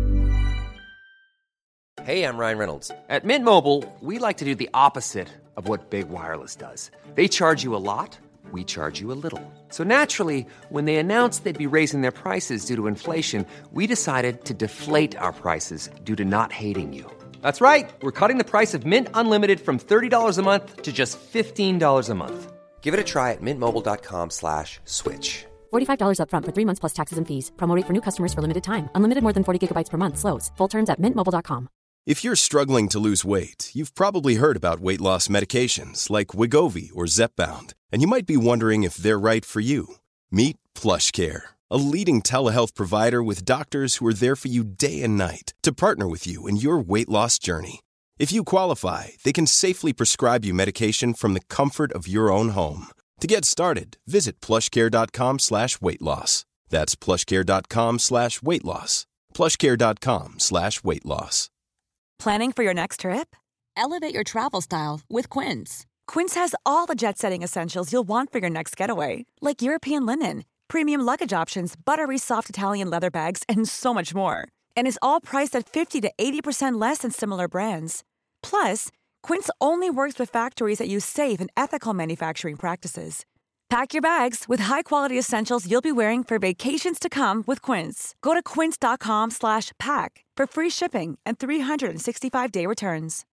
Speaker 2: Hey, I'm Ryan Reynolds. At Mint Mobile, we like to do the opposite of what Big Wireless does. They charge you a lot, we charge you a little. So naturally, when they announced they'd be raising their prices due to inflation, we decided to deflate our prices due to not hating you. That's right. We're cutting the price of Mint Unlimited from thirty dollars a month to just fifteen dollars a month. Give it a try at mintmobile.com slash switch.
Speaker 3: forty-five dollars up front for three months plus taxes and fees. Promo rate for new customers for limited time. Unlimited more than forty gigabytes per month. Slows full terms at mint mobile dot com.
Speaker 4: If you're struggling to lose weight, you've probably heard about weight loss medications like Wegovy or Zepbound, and you might be wondering if they're right for you. Meet PlushCare, a leading telehealth provider with doctors who are there for you day and night to partner with you in your weight loss journey. If you qualify, they can safely prescribe you medication from the comfort of your own home. To get started, visit plushcare.com slash weight loss. That's plushcare.com slash weight loss. plushcare.com slash weight loss.
Speaker 7: Planning for your next trip?
Speaker 8: Elevate your travel style with Quince.
Speaker 7: Quince has all the jet-setting essentials you'll want for your next getaway, like European linen, premium luggage options, buttery soft Italian leather bags, and so much more. And is all priced at fifty to eighty percent less than similar brands. Plus, Quince only works with factories that use safe and ethical manufacturing practices. Pack your bags with high-quality essentials you'll be wearing for vacations to come with Quince. Go to quince.com slash pack for free shipping and three sixty-five day returns.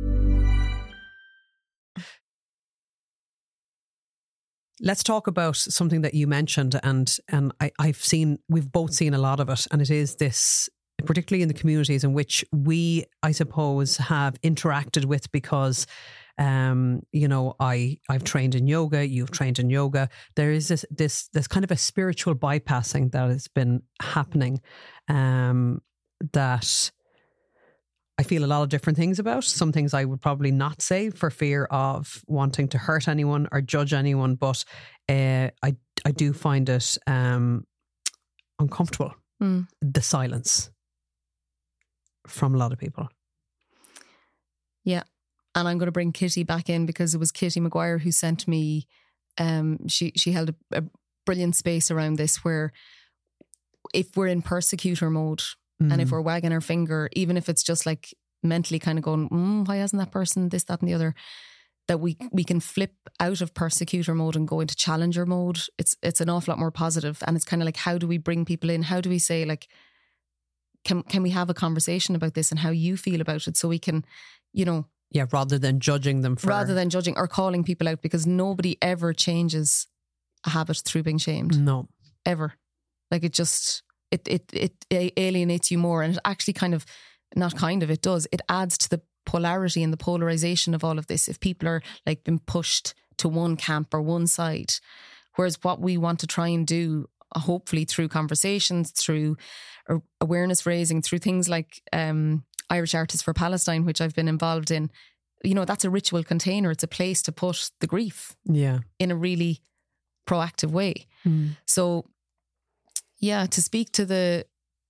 Speaker 5: Let's talk about something that you mentioned, and and I, I've seen, we've both seen a lot of it, and it is this, particularly in the communities in which we, I suppose, have interacted with, because um, you know, I, I've trained in yoga, you've trained in yoga. There is this, this, this kind of a spiritual bypassing that has been happening, um, that I feel a lot of different things about. Some things I would probably not say for fear of wanting to hurt anyone or judge anyone. But uh, I, I do find it um, uncomfortable,
Speaker 6: Mm.
Speaker 5: the silence from a lot of people.
Speaker 6: Yeah. And I'm going to bring Kitty back in because it was Kitty Maguire who sent me, um, she, she held a, a brilliant space around this where if we're in persecutor mode
Speaker 5: Mm.
Speaker 6: and if we're wagging our finger, even if it's just like mentally kind of going, mm, why hasn't that person this, that and the other, that we we can flip out of persecutor mode and go into challenger mode. It's it's an awful lot more positive. And it's kind of like, how do we bring people in? How do we say like, can can we have a conversation about this and how you feel about it so we can, you know,
Speaker 5: Yeah, rather than judging them for...
Speaker 6: rather than judging or calling people out, because nobody ever changes a habit through being shamed.
Speaker 5: No.
Speaker 6: Ever. Like it just, it, it, it alienates you more. And it actually kind of, not kind of, it does. It adds to the polarity and the polarization of all of this. If people are like being pushed to one camp or one side, whereas what we want to try and do, hopefully through conversations, through awareness raising, through things like um, Irish Artists for Palestine, which I've been involved in, you know, that's a ritual container. It's a place to put the grief
Speaker 5: Yeah.
Speaker 6: in a really proactive way.
Speaker 5: Mm.
Speaker 6: So yeah, to speak to the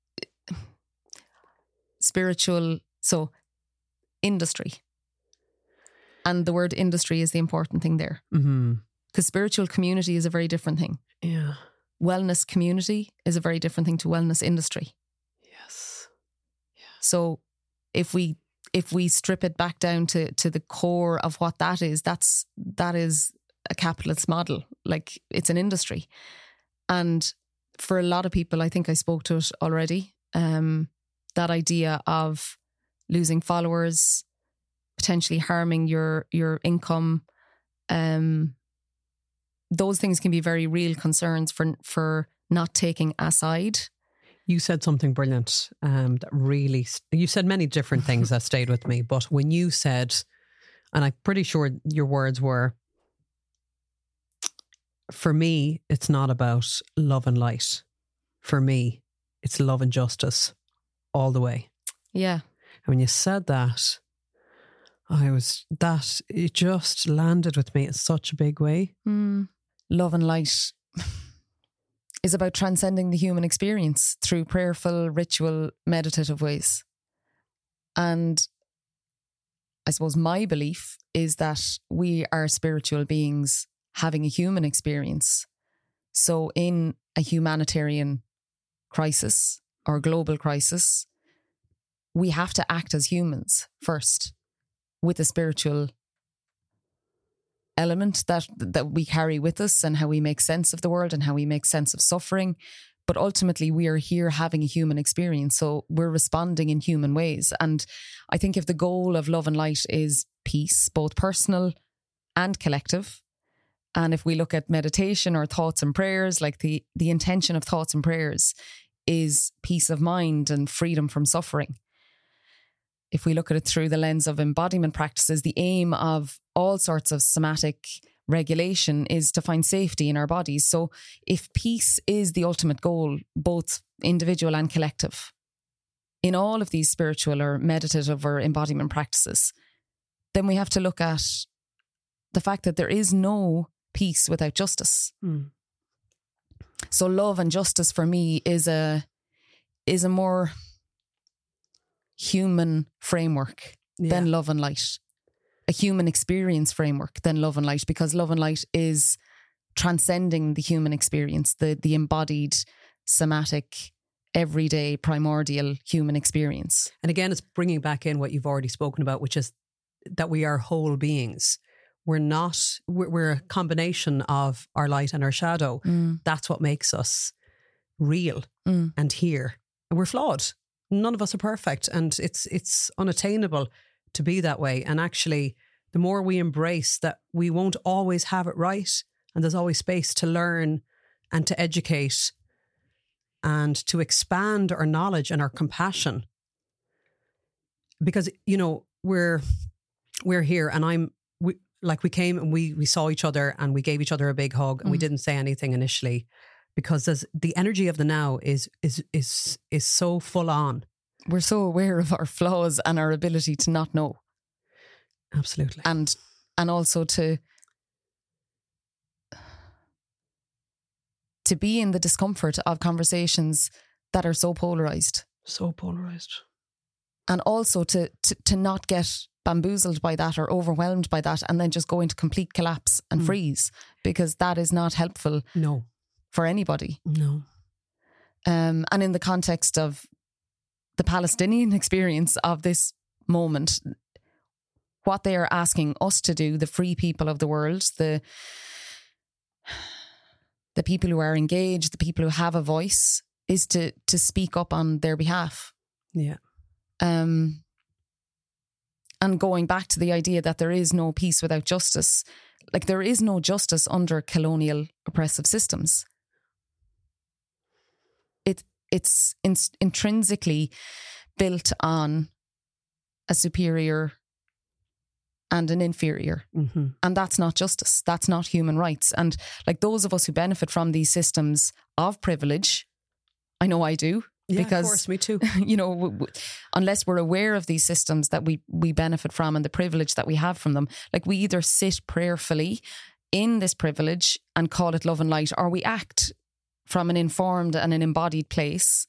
Speaker 6: spiritual, so industry, and the word industry is the important thing there,
Speaker 5: Mm-hmm.
Speaker 6: because spiritual community is a very different thing.
Speaker 5: Yeah.
Speaker 6: Wellness community is a very different thing to wellness industry.
Speaker 5: Yes.
Speaker 6: So if we if we strip it back down to to the core of what that is, that's that is a capitalist model. Like it's an industry. And for a lot of people, I think I spoke to it already, um, that idea of losing followers, potentially harming your your income, um, those things can be very real concerns for for not taking a side.
Speaker 5: You said something brilliant um, that really, you said many different things that stayed with me, but when you said, and I'm pretty sure your words were, for me, it's not about love and light. For me, it's love and justice all the way.
Speaker 6: Yeah.
Speaker 5: And when you said that, I was, that, it just landed with me in such a big way.
Speaker 6: Mm. Love and light is about transcending the human experience through prayerful, ritual, meditative ways. And I suppose my belief is that we are spiritual beings having a human experience. So in a humanitarian crisis or global crisis, we have to act as humans first, with a spiritual element that that we carry with us, and how we make sense of the world and how we make sense of suffering. But ultimately we are here having a human experience, so we're responding in human ways. And I think if the goal of love and light is peace, both personal and collective, and if we look at meditation or thoughts and prayers, like the the intention of thoughts and prayers is peace of mind and freedom from suffering. If we look at it through the lens of embodiment practices, the aim of all sorts of somatic regulation is to find safety in our bodies. So if peace is the ultimate goal, both individual and collective, in all of these spiritual or meditative or embodiment practices, then we have to look at the fact that there is no peace without justice.
Speaker 5: Mm.
Speaker 6: So love and justice for me is a is a more human framework
Speaker 5: Yeah.
Speaker 6: than love and light. A human experience framework than love and light, because love and light is transcending the human experience, the the embodied, somatic, everyday, primordial human experience.
Speaker 5: And again, it's bringing back in what you've already spoken about, which is that we are whole beings. We're not, we're, we're a combination of our light and our shadow.
Speaker 6: Mm.
Speaker 5: That's what makes us real
Speaker 6: Mm.
Speaker 5: and here. And we're flawed. None of us are perfect, and it's it's unattainable to be that way. And actually, the more we embrace that we won't always have it right, and there's always space to learn and to educate and to expand our knowledge and our compassion. Because, you know, we're we're here, and I'm we like we came and we we saw each other and we gave each other a big hug, and
Speaker 6: Mm.
Speaker 5: we didn't say anything initially, because there's the energy of the now is is is is so full on.
Speaker 6: We're so aware of our flaws and our ability to not know.
Speaker 5: Absolutely.
Speaker 6: And and also to to be in the discomfort of conversations that are so polarised.
Speaker 5: So polarised.
Speaker 6: And also to, to to not get bamboozled by that or overwhelmed by that and then just go into complete collapse and
Speaker 5: Mm.
Speaker 6: freeze, because that is not helpful
Speaker 5: No.
Speaker 6: for anybody.
Speaker 5: No.
Speaker 6: Um, and in the context of the Palestinian experience of this moment, what they are asking us to do, the free people of the world, the the people who are engaged, the people who have a voice, is to to speak up on their behalf.
Speaker 5: Yeah.
Speaker 6: Um, and going back to the idea that there is no peace without justice, like there is no justice under colonial oppressive systems. It it's in, intrinsically built on a superior and an inferior.
Speaker 5: Mm-hmm.
Speaker 6: And that's not justice. That's not human rights. And like those of us who benefit from these systems of privilege, I know I do.
Speaker 5: Yeah,
Speaker 6: because,
Speaker 5: of course, me too.
Speaker 6: You know, w- w- unless we're aware of these systems that we, we benefit from and the privilege that we have from them, like we either sit prayerfully in this privilege and call it love and light, or we act from an informed and an embodied place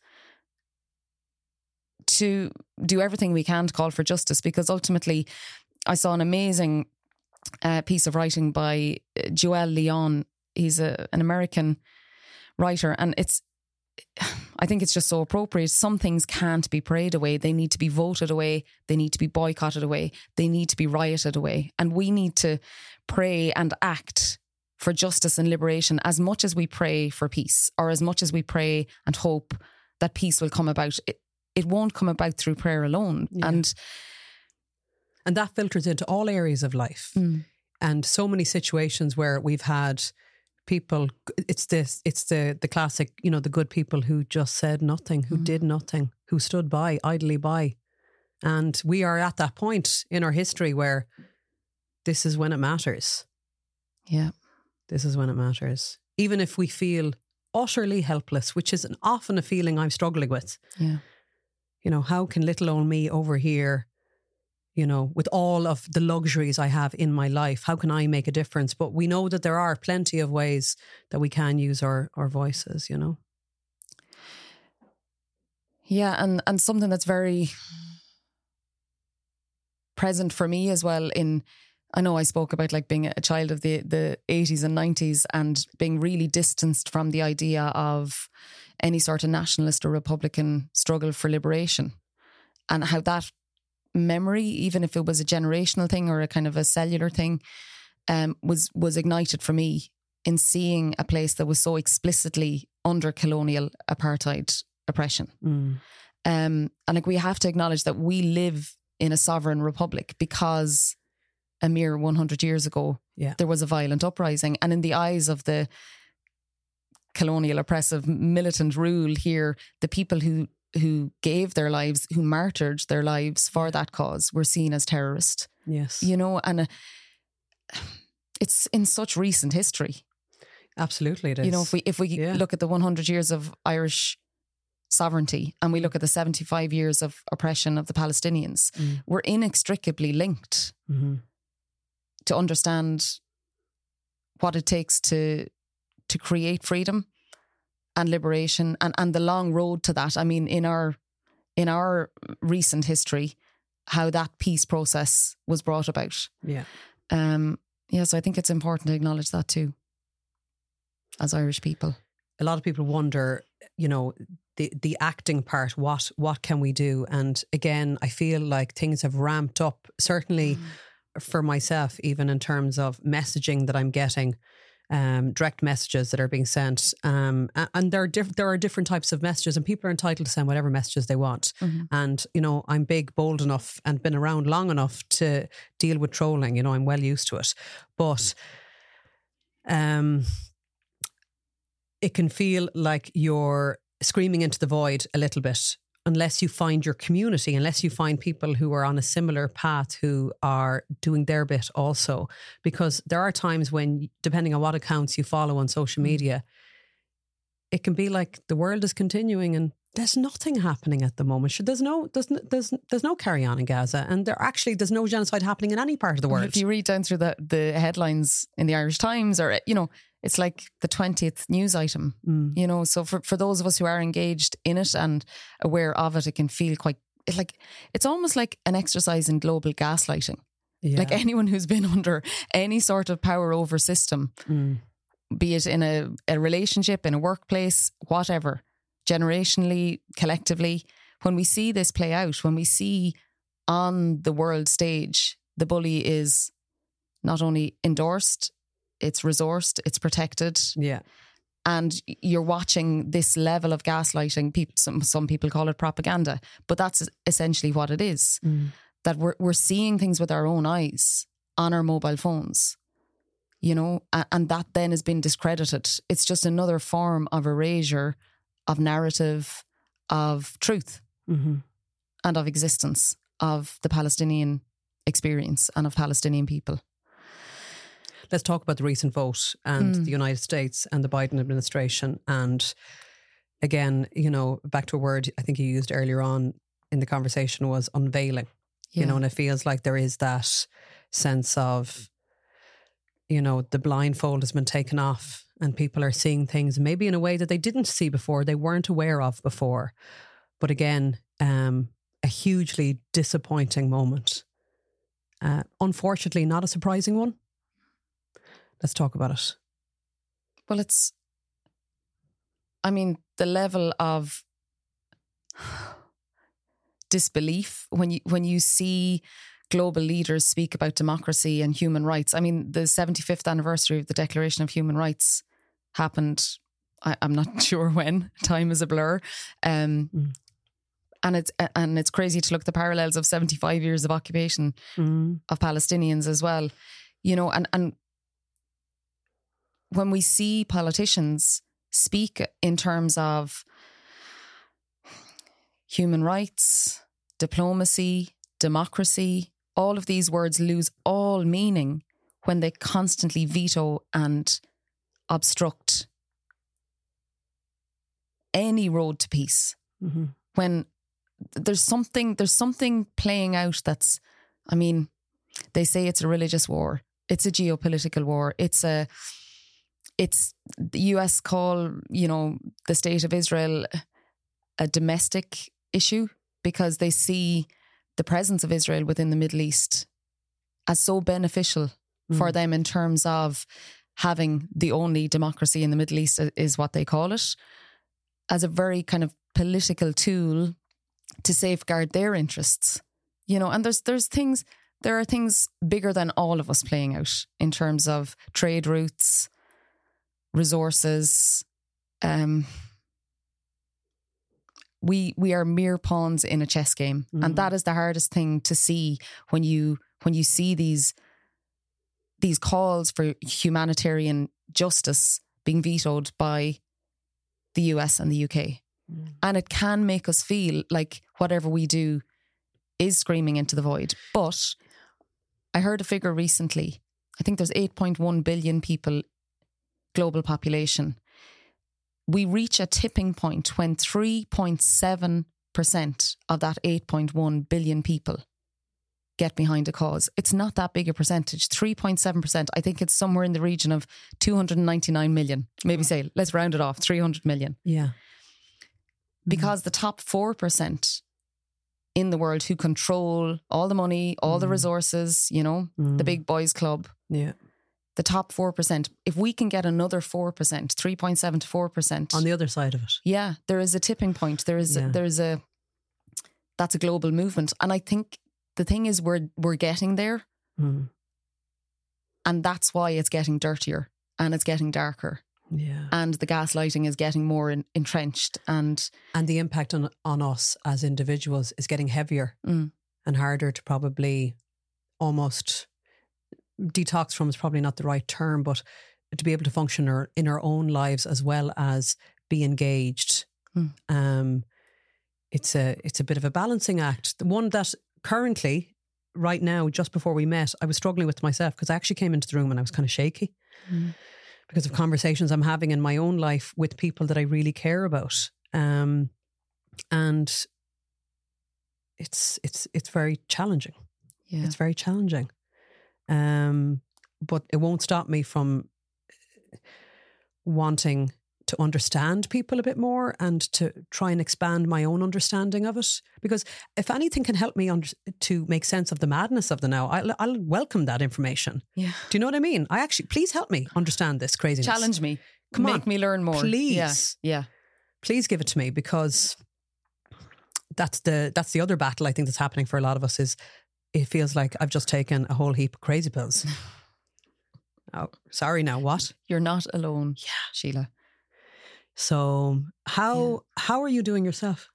Speaker 6: to do everything we can to call for justice. Because ultimately, I saw an amazing uh, piece of writing by Joel Leon. He's a, an American writer, and it's I think it's just so appropriate. Some things can't be prayed away. They need to be voted away. They need to be boycotted away. They need to be rioted away. And we need to pray and act for justice and liberation as much as we pray for peace, or as much as we pray and hope that peace will come about. It, it won't come about through prayer alone.
Speaker 5: Yeah.
Speaker 6: And
Speaker 5: And that filters into all areas of life.
Speaker 6: Mm.
Speaker 5: And so many situations where we've had people, it's this, it's the the classic, you know, the good people who just said nothing, who
Speaker 6: Mm.
Speaker 5: did nothing, who stood by, idly by. And we are at that point in our history where this is when it matters.
Speaker 6: yeah,
Speaker 5: This is when it matters. Even if we feel utterly helpless, which is an, often a feeling I'm struggling with.
Speaker 6: yeah.
Speaker 5: You know, how can little old me over here, you know, with all of the luxuries I have in my life, how can I make a difference? But we know that there are plenty of ways that we can use our, our voices, you know.
Speaker 6: Yeah, and, and something that's very present for me as well in, I know I spoke about like being a child of the, the eighties and nineties and being really distanced from the idea of any sort of nationalist or Republican struggle for liberation, and how that memory, even if it was a generational thing or a kind of a cellular thing, um, was was ignited for me in seeing a place that was so explicitly under colonial apartheid oppression.
Speaker 5: Mm.
Speaker 6: Um, and like we have to acknowledge that we live in a sovereign republic because a mere one hundred years ago,
Speaker 5: Yeah.
Speaker 6: there was a violent uprising. And in the eyes of the colonial oppressive militant rule here, the people who who gave their lives, who martyred their lives for that cause, were seen as terrorists.
Speaker 5: Yes.
Speaker 6: You know, and uh, it's in such recent history.
Speaker 5: Absolutely it is.
Speaker 6: You know, if we if we
Speaker 5: Yeah.
Speaker 6: look at the one hundred years of Irish sovereignty and we look at the seventy-five years of oppression of the Palestinians,
Speaker 5: Mm.
Speaker 6: we're inextricably linked
Speaker 5: Mm-hmm.
Speaker 6: to understand what it takes to to create freedom and liberation and, and the long road to that. I mean, in our in our recent history, how that peace process was brought about.
Speaker 5: Yeah.
Speaker 6: Um, yeah, so I think it's important to acknowledge that too, as Irish people.
Speaker 5: A lot of people wonder, you know, the the acting part, what what can we do? And again, I feel like things have ramped up, certainly for myself, even in terms of messaging that I'm getting, um, direct messages that are being sent. Um, a- and there are, diff- there are different types of messages, and people are entitled to send whatever messages they want.
Speaker 6: Mhm.
Speaker 5: And, you know, I'm big, bold enough and been around long enough to deal with trolling. You know, I'm well used to it. But um, it can feel like you're screaming into the void a little bit, unless you find your community, unless you find people who are on a similar path who are doing their bit also. Because there are times when, depending on what accounts you follow on social media, it can be like the world is continuing and there's nothing happening at the moment. Sure, There's no, there's, n- there's, there's no carry on in Gaza, and there actually there's no genocide happening in any part of the world.
Speaker 6: If you read down through the, the headlines in the Irish Times, or, you know, it's like the twentieth news item,
Speaker 5: Mm.
Speaker 6: you know. So for, for those of us who are engaged in it and aware of it, it can feel quite, it like, it's almost like an exercise in global gaslighting.
Speaker 5: Yeah.
Speaker 6: Like anyone who's been under any sort of power over system,
Speaker 5: Mm.
Speaker 6: be it in a, a relationship, in a workplace, whatever, generationally, collectively, when we see this play out, when we see on the world stage, the bully is not only endorsed, it's resourced, it's protected.
Speaker 5: Yeah.
Speaker 6: And you're watching this level of gaslighting. People, some, some people call it propaganda, but that's essentially what it is.
Speaker 5: Mm.
Speaker 6: That we're, we're seeing things with our own eyes on our mobile phones, you know, and, and that then has been discredited. It's just another form of erasure of narrative, of truth,
Speaker 5: Mm-hmm.
Speaker 6: and of existence, of the Palestinian experience and of Palestinian people.
Speaker 5: Let's talk about the recent vote and
Speaker 6: Mm.
Speaker 5: the United States and the Biden administration. And again, you know, back to a word I think you used earlier on in the conversation was unveiling.
Speaker 6: Yeah.
Speaker 5: You know, and it feels like there is that sense of, you know, the blindfold has been taken off and people are seeing things maybe in a way that they didn't see before, they weren't aware of before. But again, um, a hugely disappointing moment. Uh, unfortunately, not a surprising one. Let's talk about it.
Speaker 6: Well, it's, I mean, the level of disbelief when you when you see global leaders speak about democracy and human rights. I mean, the seventy-fifth anniversary of the Declaration of Human Rights happened, I, I'm not sure when, time is a blur. Um,
Speaker 5: Mm.
Speaker 6: And it's and it's crazy to look at the parallels of seventy-five years of occupation
Speaker 5: Mm.
Speaker 6: of Palestinians as well. You know, and, and when we see politicians speak in terms of human rights, diplomacy, democracy, all of these words lose all meaning when they constantly veto and obstruct any road to peace.
Speaker 5: Mm-hmm.
Speaker 6: When there's something, there's something playing out that's, I mean, they say it's a religious war. It's a geopolitical war. It's a, it's the U S call, you know, the state of Israel a domestic issue because they see the presence of Israel within the Middle East as so beneficial mm. for them in terms of having the only democracy in the Middle East is what they call it, as a very kind of political tool to safeguard their interests, you know. And there's there's things, there are things bigger than all of us playing out in terms of trade routes, resources. Um, we we are mere pawns in a chess game, mm. and that is the hardest thing to see when you when you see these these calls for humanitarian justice being vetoed by the U S and the U K. Mm. And it can make us feel like whatever we do is screaming into the void. But I heard a figure recently. I think there's eight point one billion people, global population. We reach a tipping point when three point seven percent of that eight point one billion people get behind a cause. It's not that big a percentage. three point seven percent. I think it's somewhere in the region of two hundred ninety-nine million. Maybe say, let's round it off, three hundred million.
Speaker 5: Yeah.
Speaker 6: Because the top four percent in the world who control all the money, all mm. the resources, you know, mm. the big boys club.
Speaker 5: Yeah.
Speaker 6: The top four percent. If we can get another four percent, three point seven to four percent.
Speaker 5: On the other side of it.
Speaker 6: Yeah, there is a tipping point. There is, yeah. a, there is a, that's a global movement. And I think the thing is we're, we're getting there.
Speaker 5: Mm.
Speaker 6: And that's why it's getting dirtier and it's getting darker.
Speaker 5: Yeah.
Speaker 6: And the gaslighting is getting more in, entrenched and
Speaker 5: and the impact on on us as individuals is getting heavier
Speaker 6: mm.
Speaker 5: and harder to probably almost detox from is probably not the right term, but to be able to function our, in our own lives as well as be engaged.
Speaker 6: Mm.
Speaker 5: Um, it's a it's a bit of a balancing act. The one that currently, right now, just before we met, I was struggling with myself because I actually came into the room and I was kind of shaky.
Speaker 6: Mm.
Speaker 5: Because of conversations I'm having in my own life with people that I really care about. Um, and it's it's it's very challenging.
Speaker 6: Yeah.
Speaker 5: It's very challenging. Um, but it won't stop me from wanting to understand people a bit more and to try and expand my own understanding of it. Because if anything can help me under- to make sense of the madness of the now, I'll, I'll welcome that information.
Speaker 6: Yeah.
Speaker 5: Do you know what I mean? I actually, please help me understand this craziness.
Speaker 6: Challenge me.
Speaker 5: Come
Speaker 6: Make
Speaker 5: on.
Speaker 6: me learn more.
Speaker 5: Please.
Speaker 6: Yeah. yeah.
Speaker 5: Please give it to me, because that's the that's the other battle I think that's happening for a lot of us. Is it feels like I've just taken a whole heap of crazy pills. Oh, sorry now, what?
Speaker 6: You're not alone, yeah, Sheila.
Speaker 5: So how
Speaker 6: Yeah.
Speaker 5: how are you doing yourself?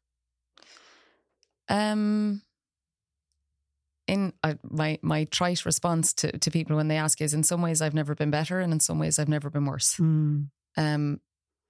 Speaker 6: Um, in uh, my my trite response to, to people when they ask is, in some ways I've never been better, and in some ways I've never been worse.
Speaker 5: Mm.
Speaker 6: Um,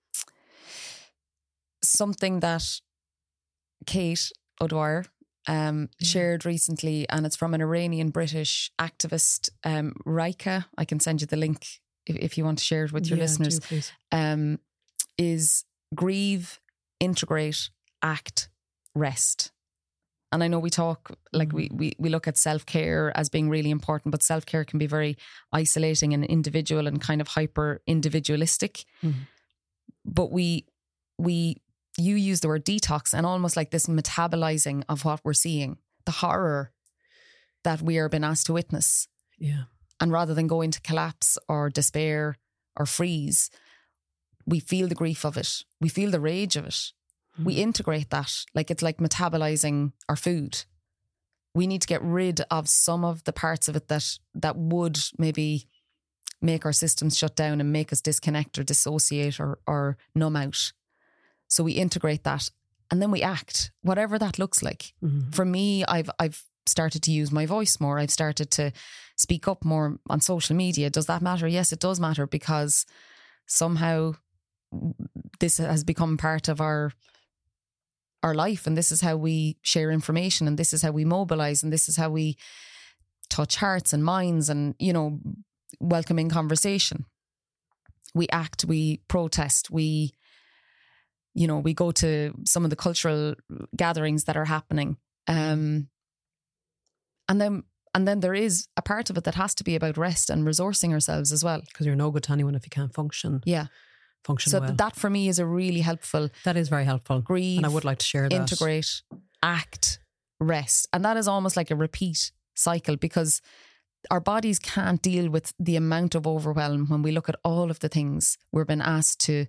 Speaker 6: something that Kate O'Dwyer um, shared recently, and it's from an Iranian British activist, um, Raika. I can send you the link if, if you want to share it with your
Speaker 5: Yeah,
Speaker 6: listeners.
Speaker 5: do, please.
Speaker 6: Um, is grieve, integrate, act, rest. And I know we talk, like we, we, we look at self-care as being really important, but self-care can be very isolating and individual and kind of hyper individualistic.
Speaker 5: Mm-hmm.
Speaker 6: But we, we, you use the word detox, and almost like this metabolizing of what we're seeing, the horror that we are being asked to witness.
Speaker 5: Yeah.
Speaker 6: And rather than go into collapse or despair or freeze, we feel the grief of it. We feel the rage of it. Mm. We integrate that. Like it's like metabolizing our food. We need to get rid of some of the parts of it that that would maybe make our systems shut down and make us disconnect or dissociate or, or numb out. So we integrate that, and then we act, whatever that looks like.
Speaker 5: Mm-hmm.
Speaker 6: For me, I've I've started to use my voice more. I've started to speak up more on social media. Does that matter? Yes, it does matter, because somehow this has become part of our our life, and this is how we share information, and this is how we mobilize, and this is how we touch hearts and minds, and, you know, welcoming conversation. We act, we protest, we, you know, we go to some of the cultural gatherings that are happening. Um, and then and then there is a part of it that has to be about rest and resourcing ourselves as well.
Speaker 5: Because you're no good to anyone if you can't function.
Speaker 6: Yeah.
Speaker 5: Function
Speaker 6: So
Speaker 5: well.
Speaker 6: that for me is a really helpful.
Speaker 5: That is very helpful.
Speaker 6: Grieve,
Speaker 5: and I would like to share that.
Speaker 6: integrate, act, rest. And that is almost like a repeat cycle, because our bodies can't deal with the amount of overwhelm when we look at all of the things we're being asked to.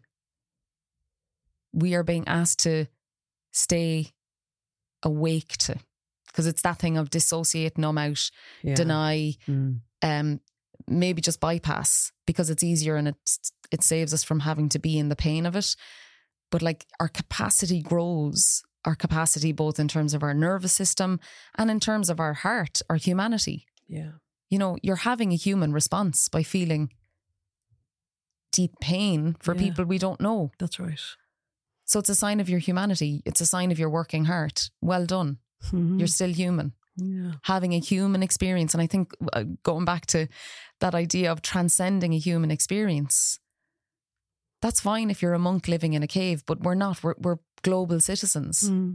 Speaker 6: We are being asked to stay awake to, because it's that thing of dissociate, numb out,
Speaker 5: Yeah.
Speaker 6: deny,
Speaker 5: Mm.
Speaker 6: um, maybe just bypass, because it's easier and it it saves us from having to be in the pain of it. But like our capacity grows, our capacity both in terms of our nervous system and in terms of our heart, our humanity.
Speaker 5: Yeah.
Speaker 6: You know, you're having a human response by feeling deep pain for
Speaker 5: Yeah.
Speaker 6: people we don't know.
Speaker 5: That's right.
Speaker 6: So it's a sign of your humanity. It's a sign of your working heart. Well done.
Speaker 5: Mm-hmm.
Speaker 6: You're still human.
Speaker 5: Yeah.
Speaker 6: Having a human experience. And I think uh, going back to that idea of transcending a human experience, that's fine if you're a monk living in a cave, but we're not. We're, we're global citizens.
Speaker 5: Mm.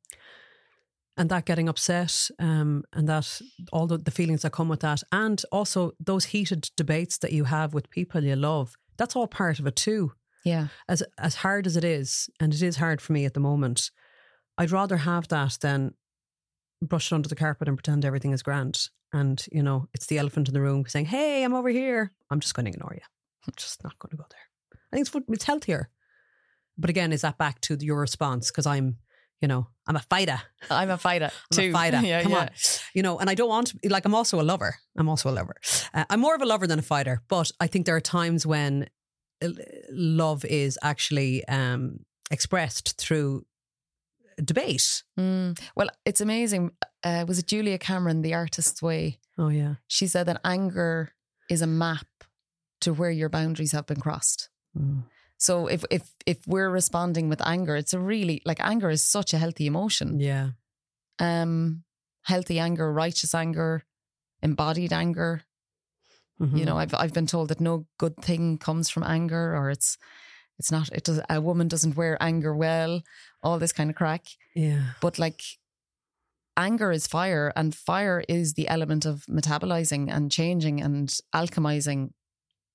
Speaker 5: And that getting upset, um, and that all the, the feelings that come with that, and also those heated debates that you have with people you love, that's all part of it too.
Speaker 6: Yeah.
Speaker 5: As as hard as it is, and it is hard for me at the moment, I'd rather have that than brush it under the carpet and pretend everything is grand. And, you know, it's the elephant in the room saying, hey, I'm over here. I'm just going to ignore you. I'm just not going to go there. I think it's, it's healthier. But again, is that back to your response? Because I'm, you know, I'm a fighter.
Speaker 6: I'm a fighter
Speaker 5: I'm
Speaker 6: too.
Speaker 5: a fighter.
Speaker 6: yeah,
Speaker 5: Come
Speaker 6: yeah.
Speaker 5: on. You know, and I don't want to, like, I'm also a lover. I'm also a lover. Uh, I'm more of a lover than a fighter. But I think there are times when uh, love is actually um, expressed through debate.
Speaker 6: Mm. Well, it's amazing. Uh, was it Julia Cameron, The Artist's Way?
Speaker 5: Oh, yeah.
Speaker 6: She said that anger is a map to where your boundaries have been crossed.
Speaker 5: Mm.
Speaker 6: So if if if we're responding with anger, it's a really, like, anger is such a healthy emotion.
Speaker 5: Yeah.
Speaker 6: Um, healthy anger, righteous anger, embodied anger.
Speaker 5: Mm-hmm.
Speaker 6: You know, I've I've been told that no good thing comes from anger, or it's it's not. It does. A woman doesn't wear anger well. All this kind of crack.
Speaker 5: Yeah.
Speaker 6: But like, anger is fire, and fire is the element of metabolizing and changing and alchemizing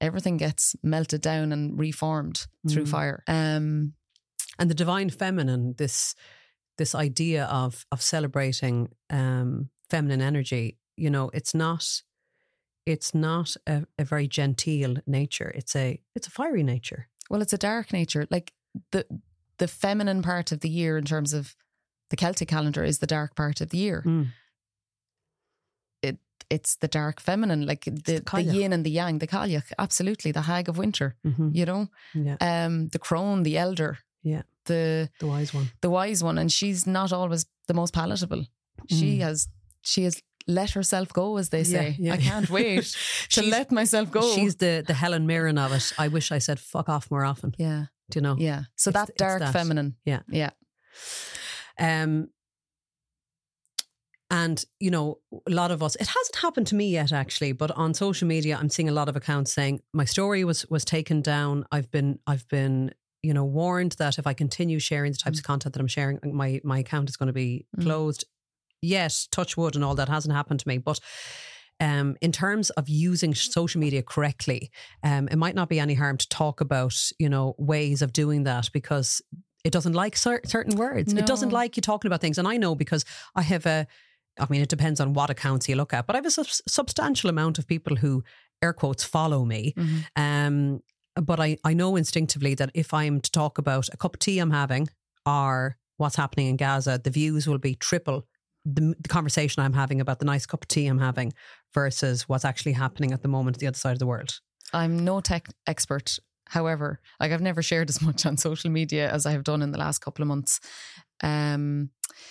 Speaker 6: everything gets melted down and reformed through
Speaker 5: Mm.
Speaker 6: fire. Um,
Speaker 5: And the divine feminine, this this idea of of celebrating um, feminine energy, you know, it's not it's not a, a very genteel nature. It's a it's a fiery nature.
Speaker 6: well, it's a dark nature. Like the the feminine part of the year in terms of the Celtic calendar is the dark part of the year.
Speaker 5: Mm.
Speaker 6: It it's the dark feminine, like the,
Speaker 5: the
Speaker 6: the
Speaker 5: Cailleach.
Speaker 6: yin and the yang, the Cailleach, absolutely, the hag of winter.
Speaker 5: Mm-hmm.
Speaker 6: You know,
Speaker 5: Yeah,
Speaker 6: um, the crone, the elder,
Speaker 5: yeah,
Speaker 6: the
Speaker 5: the wise one.
Speaker 6: the wise one, and she's not always the most palatable. She
Speaker 5: Mm.
Speaker 6: has she has let herself go, as they say.
Speaker 5: Yeah, yeah.
Speaker 6: I can't wait to
Speaker 5: She's-
Speaker 6: let myself go.
Speaker 5: She's the the Helen Mirren of it. I wish I said fuck off more often.
Speaker 6: yeah,
Speaker 5: Do you know?
Speaker 6: yeah. So
Speaker 5: It's-
Speaker 6: that
Speaker 5: it's
Speaker 6: dark
Speaker 5: that.
Speaker 6: feminine.
Speaker 5: Yeah.
Speaker 6: Yeah.
Speaker 5: Um, and, you know, a lot of us, it hasn't happened to me yet, actually, but on social media, I'm seeing a lot of accounts saying my story was was taken down. I've been, I've been, you know, warned that if I continue sharing the types of content that I'm sharing, my, my account is going to be
Speaker 6: Mm.
Speaker 5: closed. Yes, touch wood and all that hasn't happened to me. But um, in terms of using social media correctly, um, it might not be any harm to talk about, you know, ways of doing that, because it doesn't like cer- certain words. It doesn't
Speaker 6: No.
Speaker 5: like you talking about things. And I know, because I have a, I mean, it depends on what accounts you look at, but I have a sub- substantial amount of people who, air quotes, follow me.
Speaker 6: Mhm.
Speaker 5: Um, but I, I know instinctively that if I'm to talk about a cup of tea I'm having or what's happening in Gaza, the views will be triple the, the conversation I'm having about the nice cup of tea I'm having versus what's actually happening at the moment at the other side of the world.
Speaker 6: I'm no tech expert. However, like I've never shared as much on social media as I have done in the last couple of months. Um,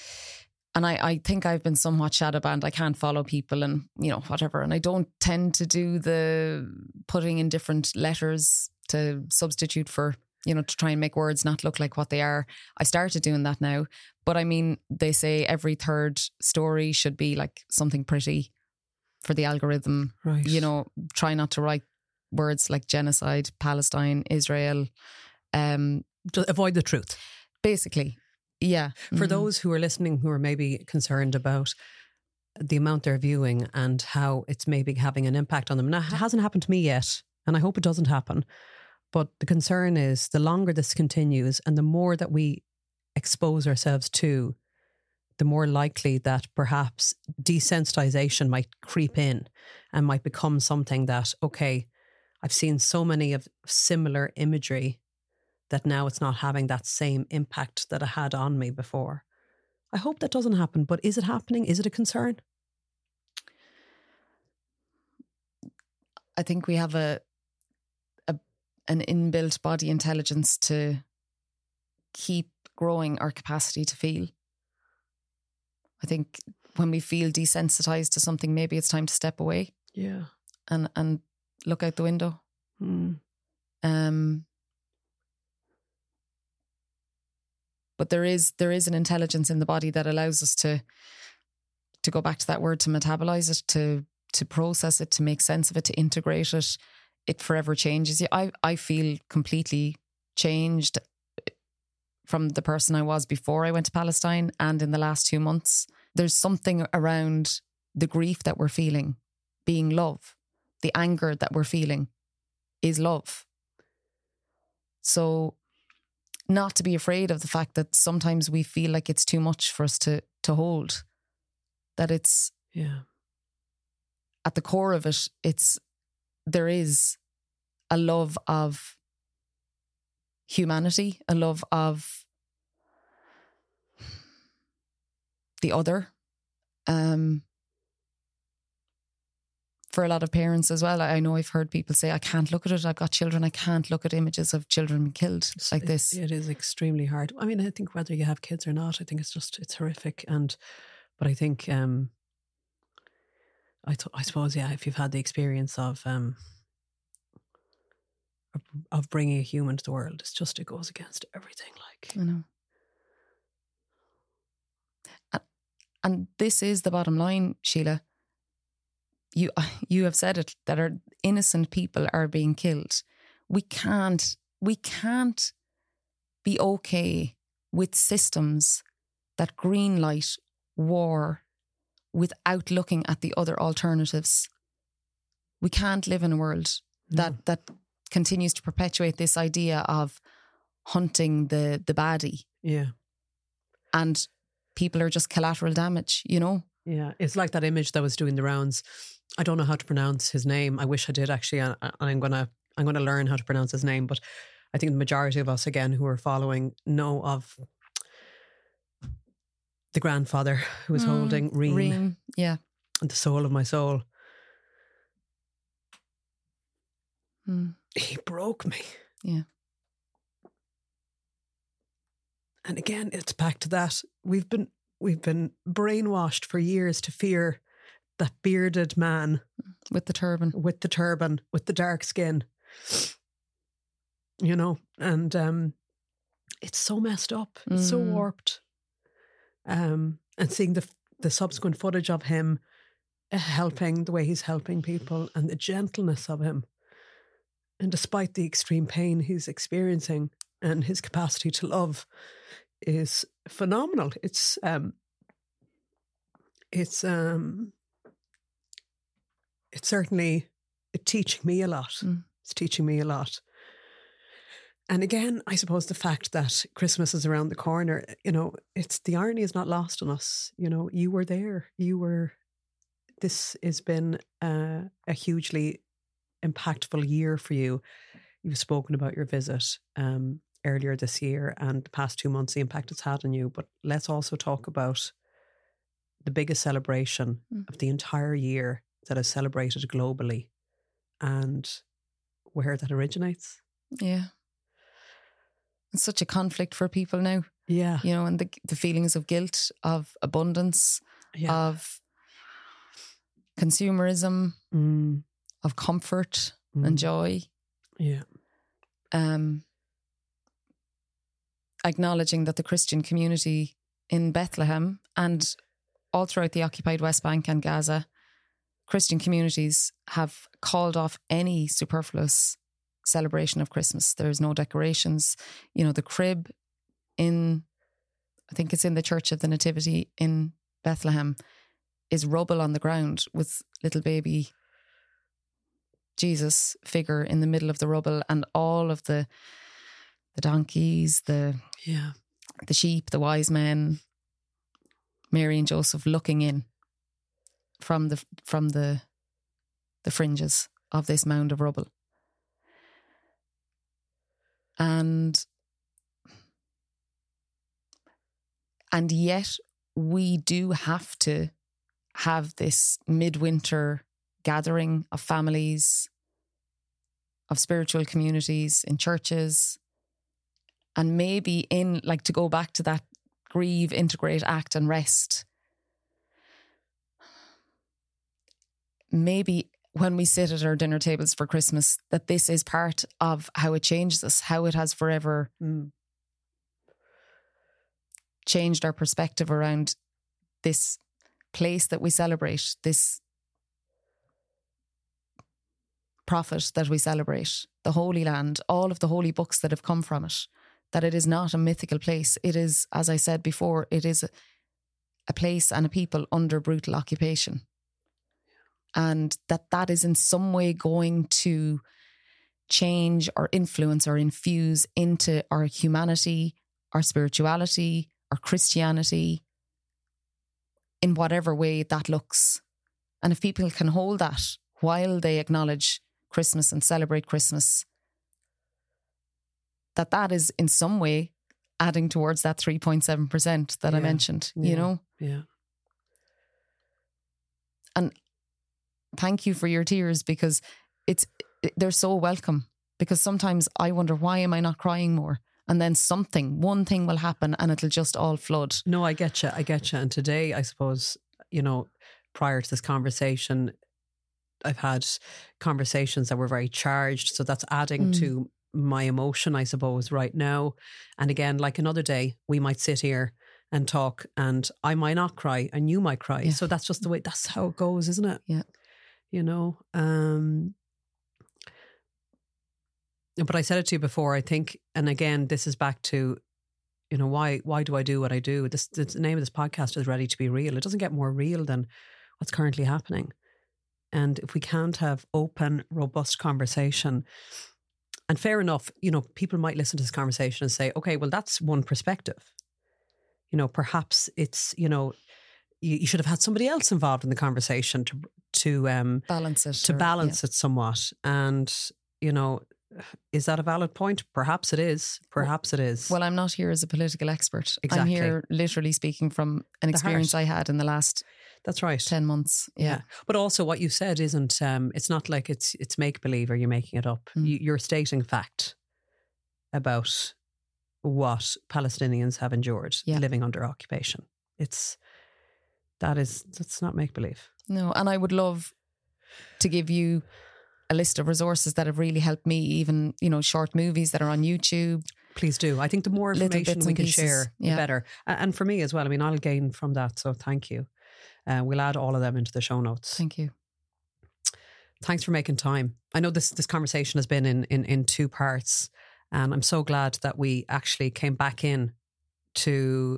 Speaker 6: and I, I think I've been somewhat shadow banned. I can't follow people and, you know, whatever. And I don't tend to do the putting in different letters to substitute for, you know, to try and make words not look like what they are. I started doing that now. But I mean, they say every third story should be like something pretty for the algorithm.
Speaker 5: Right.
Speaker 6: You know, try not to write words like genocide, Palestine, Israel. Um,
Speaker 5: Just avoid the truth.
Speaker 6: basically, yeah.
Speaker 5: For
Speaker 6: Mhm.
Speaker 5: those who are listening who are maybe concerned about the amount they're viewing and how it's maybe having an impact on them. Now, it hasn't happened to me yet, and I hope it doesn't happen. But the concern is the longer this continues and the more that we expose ourselves to, the more likely that perhaps desensitization might creep in and might become something that, okay, I've seen so many of similar imagery that now it's not having that same impact that it had on me before. I hope that doesn't happen, but is it happening? Is it a concern?
Speaker 6: I think we have a, a an inbuilt body intelligence to keep growing our capacity to feel. I think when we feel desensitized to something, maybe it's time to step away
Speaker 5: Yeah.
Speaker 6: and and look out the window.
Speaker 5: Mm.
Speaker 6: Um, but there is there is an intelligence in the body that allows us to to go back to that word, to metabolize it, to to process it, to make sense of it, to integrate it. It forever changes you. I I feel completely changed from the person I was before I went to Palestine, and in the last two months. There's something around the grief that we're feeling being love. The anger that we're feeling is love. So not to be afraid of the fact that sometimes we feel like it's too much for us to to hold. That it's,
Speaker 5: Yeah.
Speaker 6: at the core of it, it's, there is a love of humanity, a love of the other. Um, for a lot of parents as well, I know I've heard people say, I can't look at it. I've got children. I can't look at images of children being killed like
Speaker 5: It-
Speaker 6: this.
Speaker 5: It is extremely hard. I mean, I think whether you have kids or not, I think it's just, it's horrific. And, but I think, um, I, th- I suppose, yeah, if you've had the experience of, um, of, of bringing a human to the world, it's just, it goes against everything. Like,
Speaker 6: I know. And, and this is the bottom line, Sheila. You you have said it, that our innocent people are being killed. We can't we can't be okay with systems that greenlight war without looking at the other alternatives. We can't live in a world that
Speaker 5: No.
Speaker 6: that continues to perpetuate this idea of hunting the the baddie,
Speaker 5: Yeah.
Speaker 6: and people are just collateral damage, you know.
Speaker 5: Yeah. It's like that image that was doing the rounds. I don't know how to pronounce his name. I wish I did actually. And I'm gonna I'm gonna learn how to pronounce his name. But I think the majority of us, again, who are following, know of the grandfather who was
Speaker 6: Mm,
Speaker 5: holding Reem,
Speaker 6: Reem, yeah.
Speaker 5: the soul of my soul.
Speaker 6: Mm,
Speaker 5: He broke me.
Speaker 6: yeah.
Speaker 5: And again, it's back to that. We've been we've been brainwashed for years to fear that bearded man
Speaker 6: With the turban.
Speaker 5: with the turban, with the dark skin. You know, and um, it's so messed up. It's so
Speaker 6: Mm.
Speaker 5: warped. Um, and seeing the the subsequent footage of him helping the way he's helping people and the gentleness of him. And despite the extreme pain he's experiencing, and his capacity to love is phenomenal. It's um, it's um, it's certainly teaching me a lot.
Speaker 6: Mm.
Speaker 5: It's teaching me a lot. And again, I suppose the fact that Christmas is around the corner, you know, it's the irony is not lost on us. You know, you were there. You were. This has been uh, a hugely impactful year for you. You've spoken about your visit um, earlier this year and the past two months, the impact it's had on you. But let's also talk about the biggest celebration
Speaker 6: Mm.
Speaker 5: of the entire year that is celebrated globally and where that originates.
Speaker 6: Yeah. It's such a conflict for people now,
Speaker 5: Yeah.
Speaker 6: you know, and the the feelings of guilt, of abundance,
Speaker 5: Yeah.
Speaker 6: of consumerism,
Speaker 5: Mm,
Speaker 6: of comfort
Speaker 5: mm,
Speaker 6: and joy.
Speaker 5: yeah.
Speaker 6: Um, acknowledging that the Christian community in Bethlehem and all throughout the occupied West Bank and Gaza, Christian communities have called off any superfluous celebration of Christmas. There's no decorations. You know, the crib in, I think it's in the Church of the Nativity in Bethlehem, is rubble on the ground with little baby Jesus figure in the middle of the rubble, and all of the the donkeys, the
Speaker 5: Yeah.
Speaker 6: the sheep, the wise men, Mary and Joseph looking in from the from the the fringes of this mound of rubble. And and yet we do have to have this midwinter gathering of families, of spiritual communities, in churches, and maybe in, like, to go back to that grieve, integrate, act and rest. Maybe when we sit at our dinner tables for Christmas, that this is part of how it changes us, how it has forever
Speaker 5: Mm.
Speaker 6: changed our perspective around this place that we celebrate, this prophet that we celebrate, the Holy Land, all of the holy books that have come from it, that it is not a mythical place. It is, as I said before, it is a, a place and a people under brutal occupation. And that that is in some way going to change or influence or infuse into our humanity, our spirituality, our Christianity, in whatever way that looks. And if people can hold that while they acknowledge Christmas and celebrate Christmas, that that is in some way adding towards that three point seven percent that I
Speaker 5: Yeah.
Speaker 6: mentioned, you
Speaker 5: Yeah.
Speaker 6: know?
Speaker 5: Yeah.
Speaker 6: And thank you for your tears, because it's they're so welcome. Because sometimes I wonder, why am I not crying more? And then something, one thing will happen and it'll just all flood.
Speaker 5: No, I get you. I get you. And today, I suppose, you know, prior to this conversation, I've had conversations that were very charged. So that's adding
Speaker 6: Mm.
Speaker 5: to my emotion, I suppose, right now. And again, like another day, we might sit here and talk and I might not cry and you might cry.
Speaker 6: Yeah.
Speaker 5: So that's just the way, that's how it goes, isn't it?
Speaker 6: Yeah.
Speaker 5: You know, um, but I said it to you before, I think, and again, this is back to, you know, why why do I do what I do? This, the name of this podcast is Ready to Be Real. It doesn't get more real than what's currently happening. And if we can't have open, robust conversation, and fair enough, you know, people might listen to this conversation and say, okay, well, that's one perspective. You know, perhaps it's, you know, you, you should have had somebody else involved in the conversation to to um,
Speaker 6: balance it.
Speaker 5: To
Speaker 6: or,
Speaker 5: balance
Speaker 6: yeah.
Speaker 5: it somewhat. And, you know, is that a valid point? Perhaps it is. Perhaps it is.
Speaker 6: Well, I'm not here as a political expert.
Speaker 5: Exactly.
Speaker 6: I'm here literally speaking from an
Speaker 5: The
Speaker 6: experience
Speaker 5: heart.
Speaker 6: I had in the last
Speaker 5: That's right.
Speaker 6: ten months. Yeah.
Speaker 5: Yeah. But also what you said isn't, um, it's not like it's it's make-believe or you're making it up.
Speaker 6: Mm.
Speaker 5: You, you're stating fact about what Palestinians have endured
Speaker 6: Yeah.
Speaker 5: living under occupation. It's, that is, that's not make-believe.
Speaker 6: No, and I would love to give you a list of resources that have really helped me, even, you know, short movies that are on YouTube.
Speaker 5: Please do. I think the more
Speaker 6: Little
Speaker 5: information
Speaker 6: bits
Speaker 5: we
Speaker 6: and
Speaker 5: can
Speaker 6: pieces.
Speaker 5: share, the
Speaker 6: Yeah.
Speaker 5: better. A- And for me as well, I mean, I'll gain from that. So thank you. Uh, we'll add all of them into the show notes.
Speaker 6: Thank you.
Speaker 5: Thanks for making time. I know this this conversation has been in, in, in two parts, and I'm so glad that we actually came back in to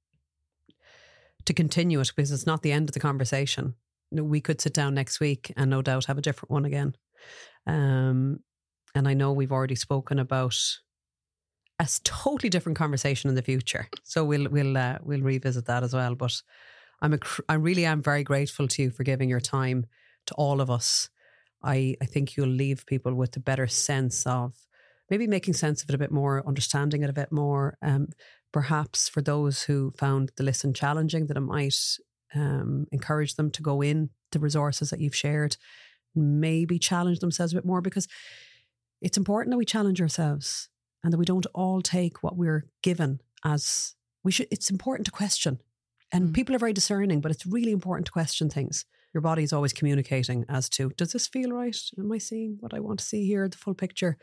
Speaker 5: to continue it, because it's not the end of the conversation. We could sit down next week and no doubt have a different one again. Um, and I know we've already spoken about a s- totally different conversation in the future, so we'll we'll uh, we'll revisit that as well. But I'm a, cr- I really am very grateful to you for giving your time to all of us. I, I think you'll leave people with a better sense of maybe making sense of it a bit more, understanding it a bit more. Um, perhaps for those who found the listen challenging, that it might um, encourage them to go in the resources that you've shared, maybe challenge themselves a bit more, because it's important that we challenge ourselves and that we don't all take what we're given as we should. It's important to question. And
Speaker 6: Mm.
Speaker 5: people are very discerning, but it's really important to question things. Your body is always communicating as to, does this feel right? Am I seeing what I want to see here, the full picture?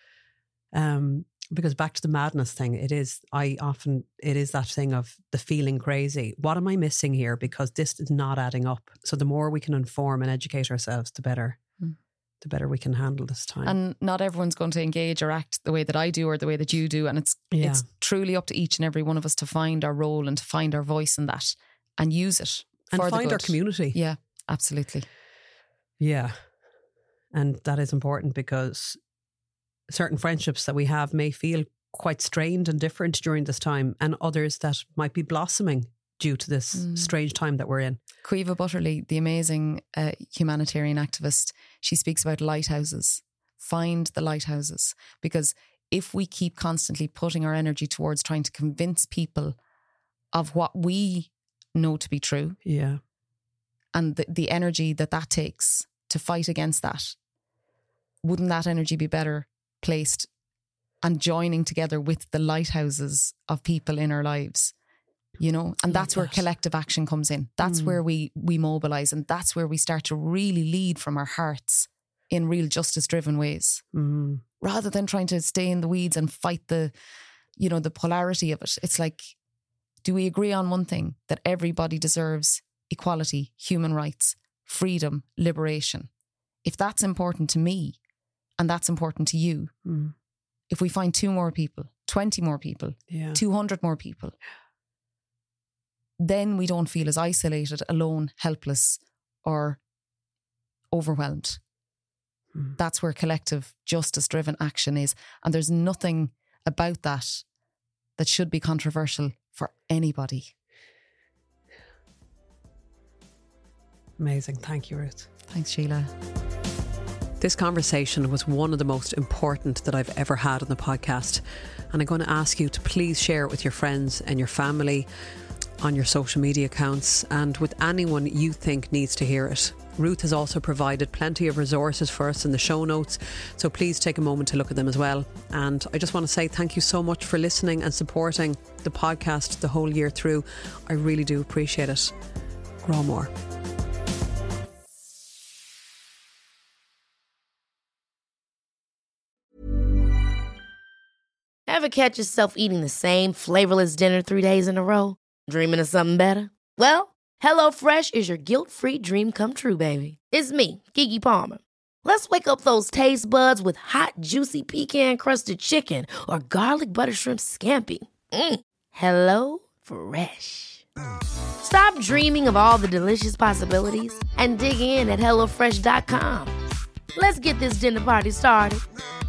Speaker 5: Um, because back to the madness thing, it is, I often, it is that thing of the feeling crazy. What am I missing here? Because this is not adding up. So the more we can inform and educate ourselves, the better,
Speaker 6: Mm.
Speaker 5: the better we can handle this time.
Speaker 6: And not everyone's going to engage or act the way that I do or the way that you do. And it's
Speaker 5: Yeah.
Speaker 6: it's truly up to each and every one of us to find our role and to find our voice in that and use it.
Speaker 5: and
Speaker 6: for the
Speaker 5: find our
Speaker 6: good.
Speaker 5: community.
Speaker 6: Yeah, absolutely.
Speaker 5: Yeah. And that is important, because certain friendships that we have may feel quite strained and different during this time, and others that might be blossoming due to this
Speaker 6: Mm.
Speaker 5: strange time that we're in.
Speaker 6: Caoimhe Butterley, the amazing uh, humanitarian activist, she speaks about lighthouses. Find the lighthouses. Because if we keep constantly putting our energy towards trying to convince people of what we know to be true,
Speaker 5: Yeah.
Speaker 6: and the, the energy that that takes to fight against that, wouldn't that energy be better placed and joining together with the lighthouses of people in our lives? You know, and
Speaker 5: Love
Speaker 6: that's where
Speaker 5: that.
Speaker 6: collective action comes in. That's
Speaker 5: Mm.
Speaker 6: where we we mobilise, and that's where we start to really lead from our hearts in real justice driven ways,
Speaker 5: Mm.
Speaker 6: rather than trying to stay in the weeds and fight the, you know, the polarity of it. It's like, do we agree on one thing, that everybody deserves equality, human rights, freedom, liberation? If that's important to me and that's important to you,
Speaker 5: Mm.
Speaker 6: if we find two more people, twenty more people,
Speaker 5: Yeah.
Speaker 6: two hundred more people, then we don't feel as isolated, alone, helpless, or overwhelmed.
Speaker 5: Mm.
Speaker 6: That's where collective justice-driven action is. And there's nothing about that that should be controversial for anybody.
Speaker 5: Amazing. Thank you, Ruth.
Speaker 6: Thanks, Sheila.
Speaker 5: This conversation was one of the most important that I've ever had on the podcast. And I'm going to ask you to please share it with your friends and your family, on your social media accounts, and with anyone you think needs to hear it. Ruth has also provided plenty of resources for us in the show notes, so please take a moment to look at them as well. And I just want to say thank you so much for listening and supporting the podcast the whole year through. I really do appreciate it. Grow more.
Speaker 9: Ever catch yourself eating the same flavorless dinner three days in a row? Dreaming of something better? Well, HelloFresh is your guilt-free dream come true, baby. It's me, Keke Palmer. Let's wake up those taste buds with hot, juicy pecan-crusted chicken or garlic butter shrimp scampi. Mm. Hello Fresh. Stop dreaming of all the delicious possibilities and dig in at hello fresh dot com. Let's get this dinner party started.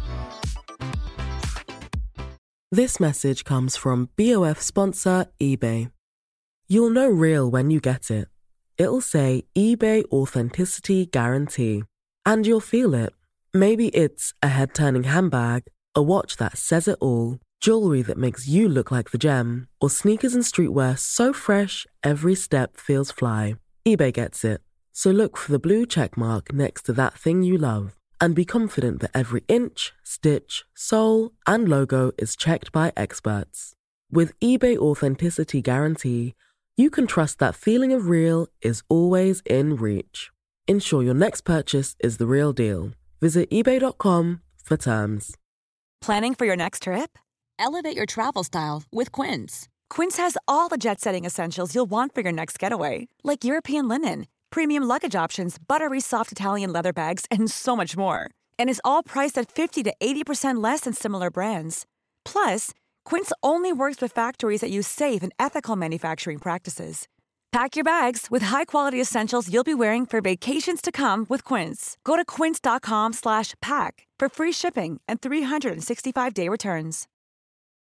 Speaker 10: This message comes from B O F sponsor eBay. You'll know real when you get it. It'll say eBay Authenticity Guarantee. And you'll feel it. Maybe it's a head-turning handbag, a watch that says it all, jewelry that makes you look like the gem, or sneakers and streetwear so fresh every step feels fly. eBay gets it. So look for the blue check mark next to that thing you love and be confident that every inch, stitch, sole, and logo is checked by experts. With eBay Authenticity Guarantee, you can trust that feeling of real is always in reach. Ensure your next purchase is the real deal. Visit ebay dot com for terms.
Speaker 7: Planning for your next trip?
Speaker 8: Elevate your travel style with Quince.
Speaker 7: Quince has all the jet-setting essentials you'll want for your next getaway, like European linen, premium luggage options, buttery soft Italian leather bags, and so much more. And is all priced at fifty to eighty percent less than similar brands. Plus, Quince only works with factories that use safe and ethical manufacturing practices. Pack your bags with high-quality essentials you'll be wearing for vacations to come with Quince. Go to quince dot com slash pack for free shipping and three sixty-five day returns.